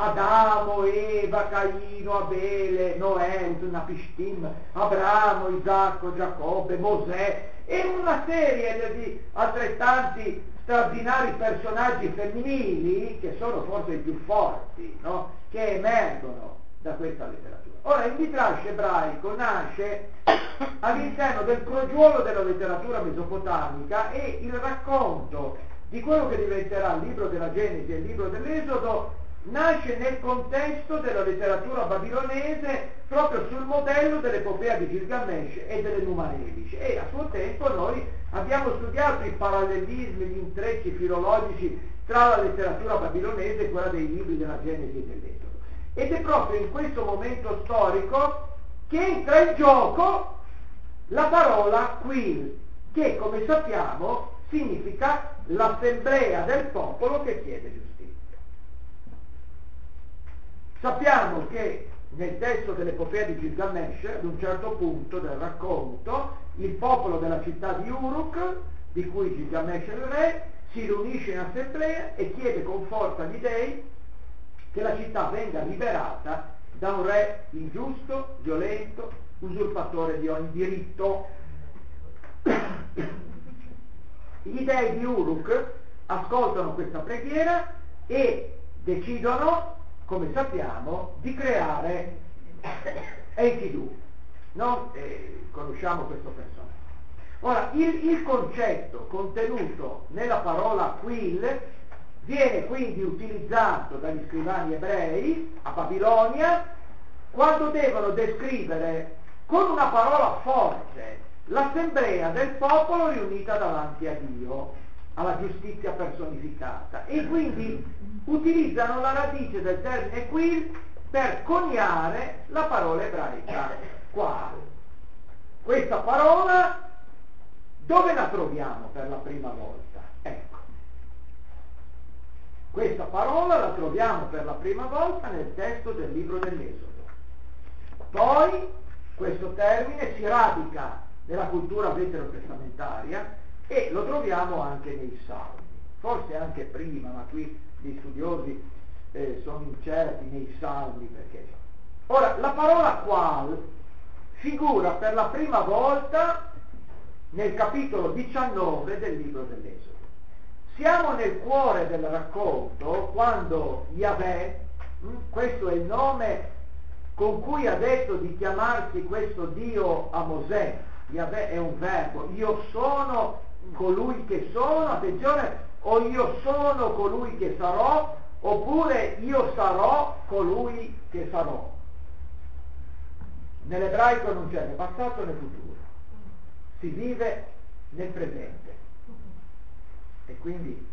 Adamo, Eva, Caino, Abele, Noè, Napishtim, Abramo, Isacco, Giacobbe, Mosè e una serie di altrettanti straordinari personaggi femminili che sono forse i più forti, no? Che emergono da questa letteratura. Ora, il Midrash ebraico nasce all'interno del crogiuolo della letteratura mesopotamica, e il racconto di quello che diventerà il libro della Genesi e il libro dell'Esodo nasce nel contesto della letteratura babilonese, proprio sul modello dell'epopea di Gilgamesh e delle Numa Elish. E a suo tempo noi abbiamo studiato i parallelismi, gli intrecci filologici tra la letteratura babilonese e quella dei libri della Genesi e dell'Esodo. Ed è proprio in questo momento storico che entra in gioco la parola Quil, che come sappiamo significa l'assemblea del popolo che chiede giustizia. Sappiamo che nel testo dell'epopea di Gilgamesh, ad un certo punto del racconto, il popolo della città di Uruk, di cui Gilgamesh è il re, si riunisce in assemblea e chiede con forza agli dei che la città venga liberata da un re ingiusto, violento, usurpatore di ogni diritto. Gli dei di Uruk ascoltano questa preghiera e decidono, come sappiamo, di creare Enkidu. No? Eh, conosciamo questo personaggio. Ora, il, il concetto contenuto nella parola Quil viene quindi utilizzato dagli scrivani ebrei a Babilonia quando devono descrivere con una parola forte l'assemblea del popolo riunita davanti a Dio, alla giustizia personificata, e quindi utilizzano la radice del termine Quil per coniare la parola ebraica Qual. Questa parola dove la troviamo per la prima volta? Ecco, questa parola la troviamo per la prima volta nel testo del libro dell'Esodo. Poi questo termine si radica nella cultura veterotestamentaria e lo troviamo anche nei Salmi, forse anche prima, ma qui gli studiosi eh, sono incerti nei Salmi perché. Ora, la parola Qual figura per la prima volta nel capitolo diciannove del libro dell'Esodo. Siamo nel cuore del racconto quando Yahweh, questo è il nome con cui ha detto di chiamarsi questo Dio a Mosè, Yahweh è un verbo, io sono colui che sono, attenzione, o io sono colui che sarò, oppure io sarò colui che sarò. Nell'ebraico non c'è né passato né futuro, si vive nel presente. E quindi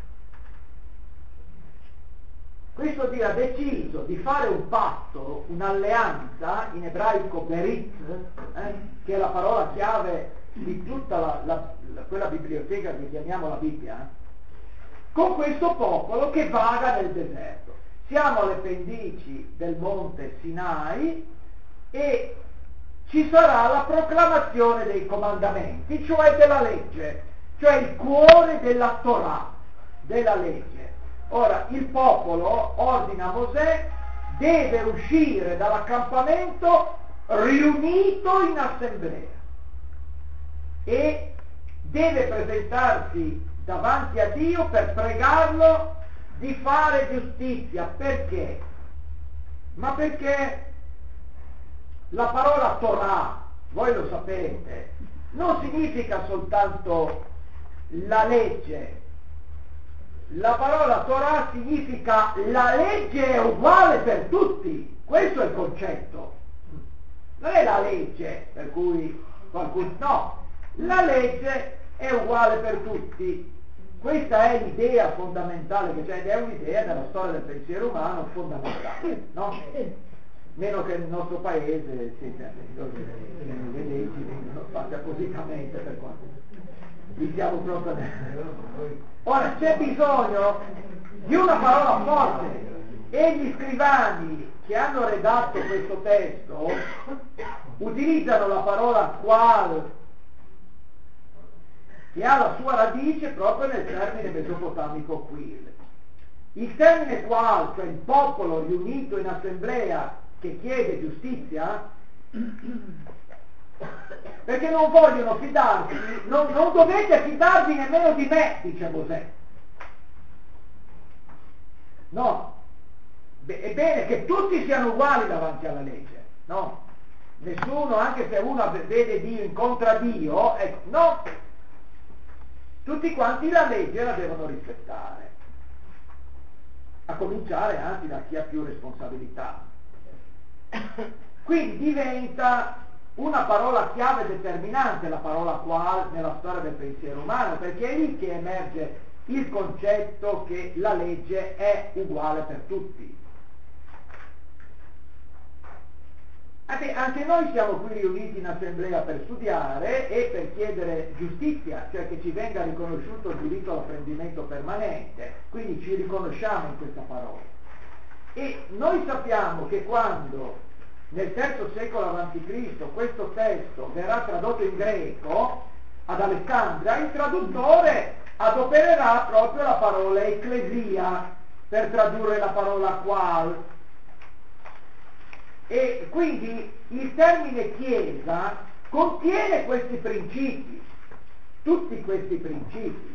questo Dio ha deciso di fare un patto, un'alleanza, in ebraico berit, eh, che è la parola chiave di tutta la, la, la, quella biblioteca che chiamiamo la Bibbia, eh, con questo popolo che vaga nel deserto. Siamo alle pendici del monte Sinai e ci sarà la proclamazione dei comandamenti, cioè della legge, cioè il cuore della Torah, della legge. Ora, il popolo ordina a Mosè, deve uscire dall'accampamento riunito in assemblea e deve presentarsi davanti a Dio per pregarlo di fare giustizia. Perché? Ma perché la parola Torah, voi lo sapete, non significa soltanto la legge. La parola Torah significa la legge è uguale per tutti. Questo è il concetto. Non è la legge per cui qualcuno... No, la legge è uguale per tutti. Questa è l'idea fondamentale che c'è, ed è un'idea nella storia del pensiero umano fondamentale, no? Meno che nel nostro paese sì, le leggi vengono fatte appositamente per quanto diciamo proprio nel... Ora c'è bisogno di una parola forte e gli scrivani che hanno redatto questo testo utilizzano la parola Qual, che ha la sua radice proprio nel termine mesopotamico Quil. Il termine Qual, cioè il popolo riunito in assemblea che chiede giustizia, perché non vogliono fidarsi, non, non dovete fidarvi nemmeno di me, dice Mosè. No, Beh, è bene che tutti siano uguali davanti alla legge, no? Nessuno, anche se uno vede Dio, incontra Dio, ecco, no, tutti quanti la legge la devono rispettare, a cominciare anzi da chi ha più responsabilità. Quindi diventa una parola chiave determinante la parola Qual nella storia del pensiero umano, perché è lì che emerge il concetto che la legge è uguale per tutti. Anche, anche noi siamo qui riuniti in assemblea per studiare e per chiedere giustizia, cioè che ci venga riconosciuto il diritto all'apprendimento permanente, quindi ci riconosciamo in questa parola. E noi sappiamo che quando nel terzo secolo avanti Cristo questo testo verrà tradotto in greco ad Alessandria, il traduttore adopererà proprio la parola ecclesia per tradurre la parola qual. E quindi il termine chiesa contiene questi principi, tutti questi principi.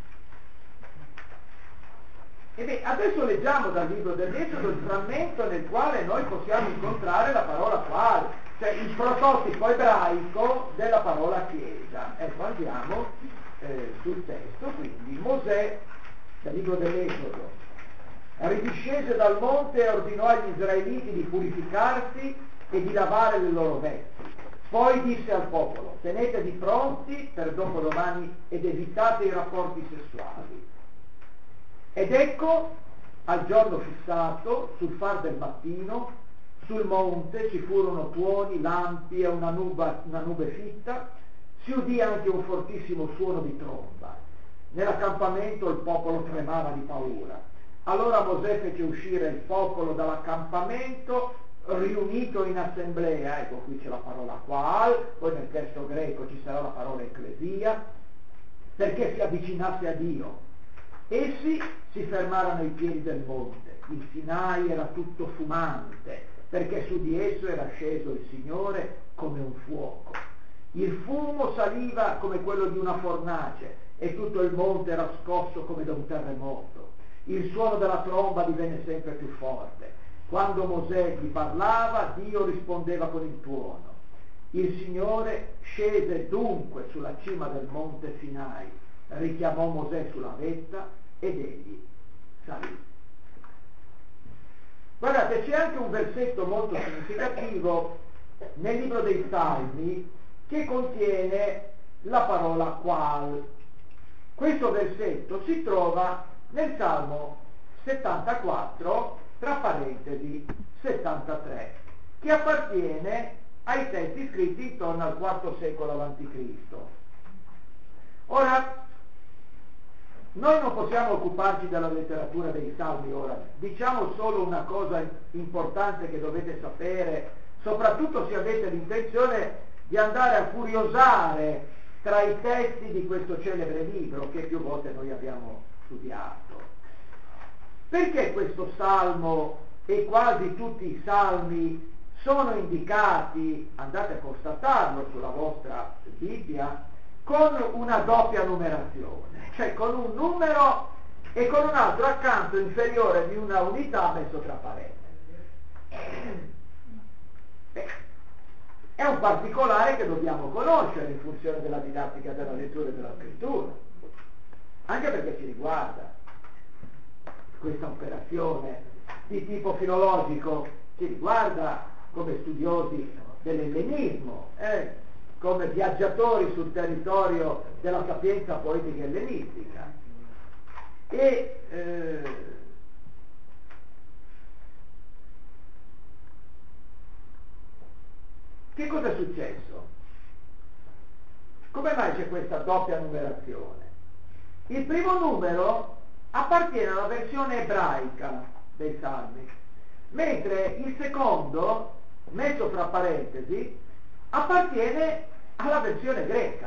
E beh, adesso leggiamo dal libro dell'Esodo il frammento nel quale noi possiamo incontrare la parola qual, cioè il prototipo ebraico della parola chiesa. Ecco, andiamo eh, sul testo, quindi Mosè, dal libro dell'Esodo, ridiscese dal monte e ordinò agli israeliti di purificarsi e di lavare le loro vesti. Poi disse al popolo: tenetevi pronti per dopodomani ed evitate i rapporti sessuali. Ed ecco, al giorno fissato, sul far del mattino, sul monte ci furono tuoni, lampi e una nube, una nube fitta, si udì anche un fortissimo suono di tromba. Nell'accampamento il popolo tremava di paura. Allora Mosè fece uscire il popolo dall'accampamento, riunito in assemblea, ecco qui c'è la parola qual, poi nel testo greco ci sarà la parola ecclesia, perché si avvicinasse a Dio. Essi si fermarono ai piedi del monte, il Sinai era tutto fumante, perché su di esso era sceso il Signore come un fuoco. Il fumo saliva come quello di una fornace e tutto il monte era scosso come da un terremoto. Il suono della tromba divenne sempre più forte. Quando Mosè gli parlava, Dio rispondeva con il tuono. Il Signore scese dunque sulla cima del monte Sinai, richiamò Mosè sulla vetta ed egli salì. Guardate, c'è anche un versetto molto significativo nel libro dei Salmi che contiene la parola qual. Questo versetto si trova nel Salmo settantaquattro, tra parentesi settantatré, che appartiene ai testi scritti intorno al quarto secolo avanti Cristo. Ora, noi non possiamo occuparci della letteratura dei Salmi ora, diciamo solo una cosa importante che dovete sapere, soprattutto se avete l'intenzione di andare a curiosare tra i testi di questo celebre libro che più volte noi abbiamo studiato. Perché questo salmo e quasi tutti i salmi sono indicati, andate a constatarlo sulla vostra Bibbia, con una doppia numerazione, cioè con un numero e con un altro accanto inferiore di una unità messo tra parentesi. Beh, è un particolare che dobbiamo conoscere in funzione della didattica della lettura e della scrittura, anche perché ci riguarda. Questa operazione di tipo filologico ci riguarda come studiosi dell'ellenismo, eh? come viaggiatori sul territorio della sapienza poetica ellenistica. E eh, che cosa è successo? Come mai c'è questa doppia numerazione? Il primo numero appartiene alla versione ebraica dei Salmi, mentre il secondo, messo fra parentesi, appartiene alla versione greca.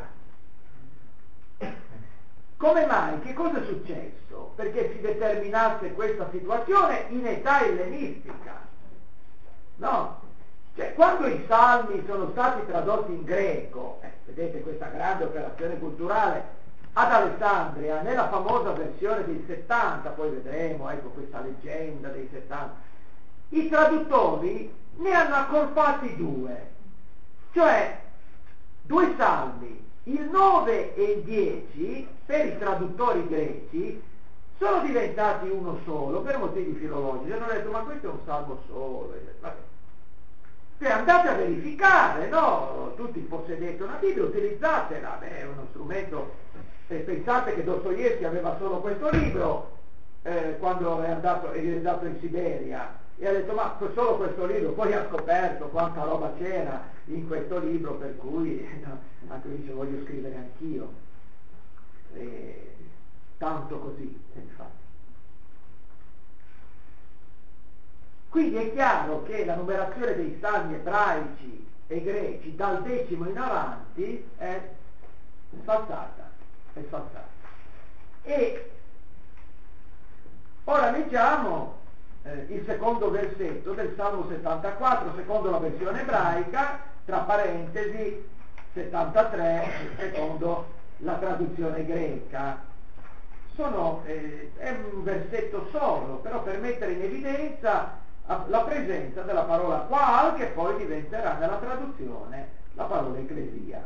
Come mai? Che cosa è successo? Perché si determinasse questa situazione in età ellenistica? No? Cioè, quando i Salmi sono stati tradotti in greco, eh, vedete questa grande operazione culturale, ad Alessandria, nella famosa versione dei settanta, poi vedremo, ecco questa leggenda dei settanta, i traduttori ne hanno accorpati due, cioè due salmi, il nove e il dieci, per i traduttori greci, sono diventati uno solo, per motivi filologici, hanno detto ma questo è un salmo solo, vabbè. Cioè, andate a verificare, no? Tutti possedete una Bibbia, utilizzatela, beh, è uno strumento. E pensate che Dostoevskij aveva solo questo libro eh, quando è andato, è andato in Siberia e ha detto ma solo questo libro, poi ha scoperto quanta roba c'era in questo libro, per cui no, anche lui dice voglio scrivere anch'io, e, tanto così infatti. Quindi è chiaro che la numerazione dei salmi ebraici e greci dal decimo in avanti è sfalsata, è sfalsata. E ora leggiamo eh, il secondo versetto del Salmo settantaquattro, secondo la versione ebraica, tra parentesi settantatré, secondo la traduzione greca. Sono, eh, è un versetto solo, però per mettere in evidenza la presenza della parola qual, che poi diventerà nella traduzione la parola ecclesia.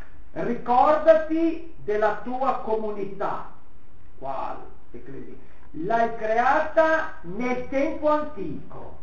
Ricordati della tua comunità, qual, ecclesia. L'hai creata nel tempo antico.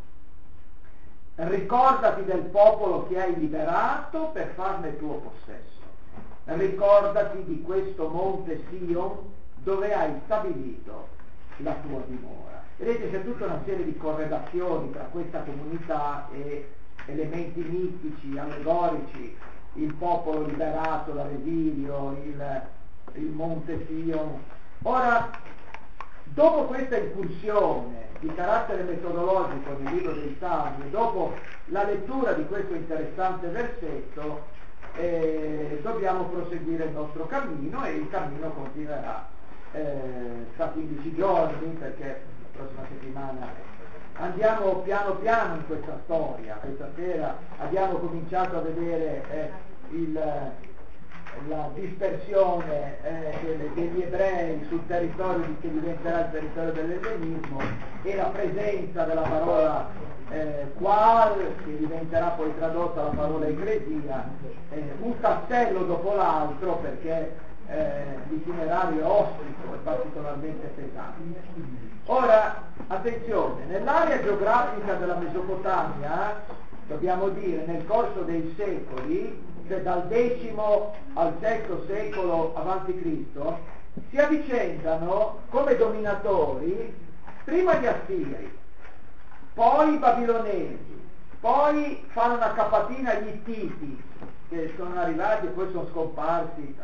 Ricordati del popolo che hai liberato per farne tuo possesso. Ricordati di questo monte Sion dove hai stabilito la tua dimora. Vedete, c'è tutta una serie di correlazioni tra questa comunità e elementi mitici, allegorici, il popolo liberato dall'esilio, il, il monte Sion. Ora, dopo questa incursione di carattere metodologico nel libro dei Salmi, dopo la lettura di questo interessante versetto, eh, dobbiamo proseguire il nostro cammino, e il cammino continuerà eh, tra quindici giorni, perché la prossima settimana andiamo piano piano in questa storia. Questa sera abbiamo cominciato a vedere eh, il, la dispersione eh, delle, degli ebrei sul territorio che diventerà il territorio dell'ellenismo, e la presenza della parola eh, qual, che diventerà poi tradotta la parola ecclesia, eh, un tassello dopo l'altro, perché eh, l'itinerario è ostico e particolarmente pesante. Ora, attenzione, nell'area geografica della Mesopotamia, dobbiamo dire, nel corso dei secoli, cioè dal decimo al sesto secolo avanti Cristo, si avvicendano come dominatori prima gli Assiri, poi i Babilonesi, poi fanno una capatina agli Ittiti, che sono arrivati e poi sono scomparsi,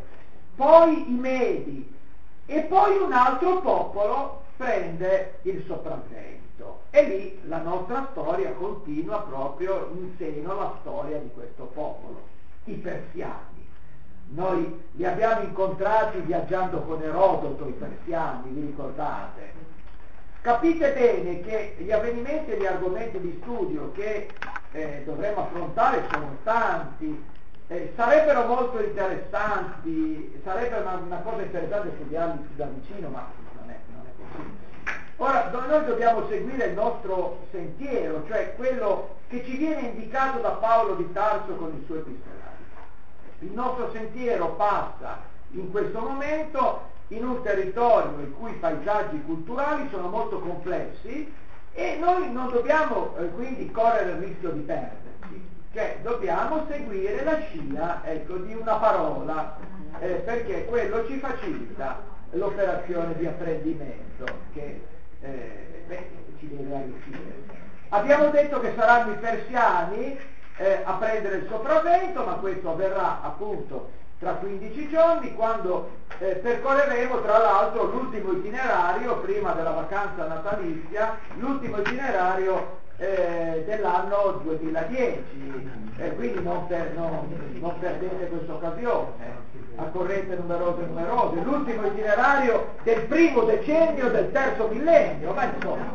poi i Medi, e poi un altro popolo prende il sopravvento, e lì la nostra storia continua proprio in seno alla storia di questo popolo, i persiani. Noi li abbiamo incontrati viaggiando con Erodoto, i persiani, vi ricordate? Capite bene che gli avvenimenti e gli argomenti di studio che eh, dovremo affrontare sono tanti, eh, sarebbero molto interessanti, sarebbe una, una cosa interessante studiarli più da vicino, ma non è, non è possibile. Ora, noi dobbiamo seguire il nostro sentiero, cioè quello che ci viene indicato da Paolo di Tarso con i suoi epistolari. Il nostro sentiero passa in questo momento in un territorio i cui paesaggi culturali sono molto complessi, e noi non dobbiamo eh, quindi correre il rischio di perderci, cioè dobbiamo seguire la scia, ecco, di una parola, eh, perché quello ci facilita l'operazione di apprendimento che eh, beh, ci deve arricchire. Abbiamo detto che saranno i persiani eh, a prendere il sopravvento, ma questo avverrà appunto tra quindici giorni, quando eh, percorreremo tra l'altro l'ultimo itinerario prima della vacanza natalizia, l'ultimo itinerario eh, dell'anno duemiladieci, eh, quindi non, per, non, non perdete questa occasione, accorrete numerose e numerose, l'ultimo itinerario del primo decennio del terzo millennio, ma insomma,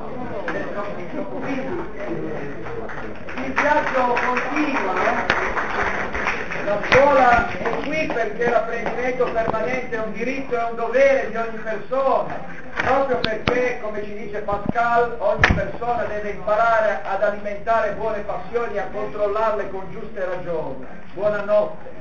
quindi eh, il viaggio continua. La scuola è qui perché l'apprendimento permanente è un diritto e un dovere di ogni persona, proprio perché, come ci dice Pascal, ogni persona deve imparare ad alimentare buone passioni e a controllarle con giuste ragioni. Buonanotte.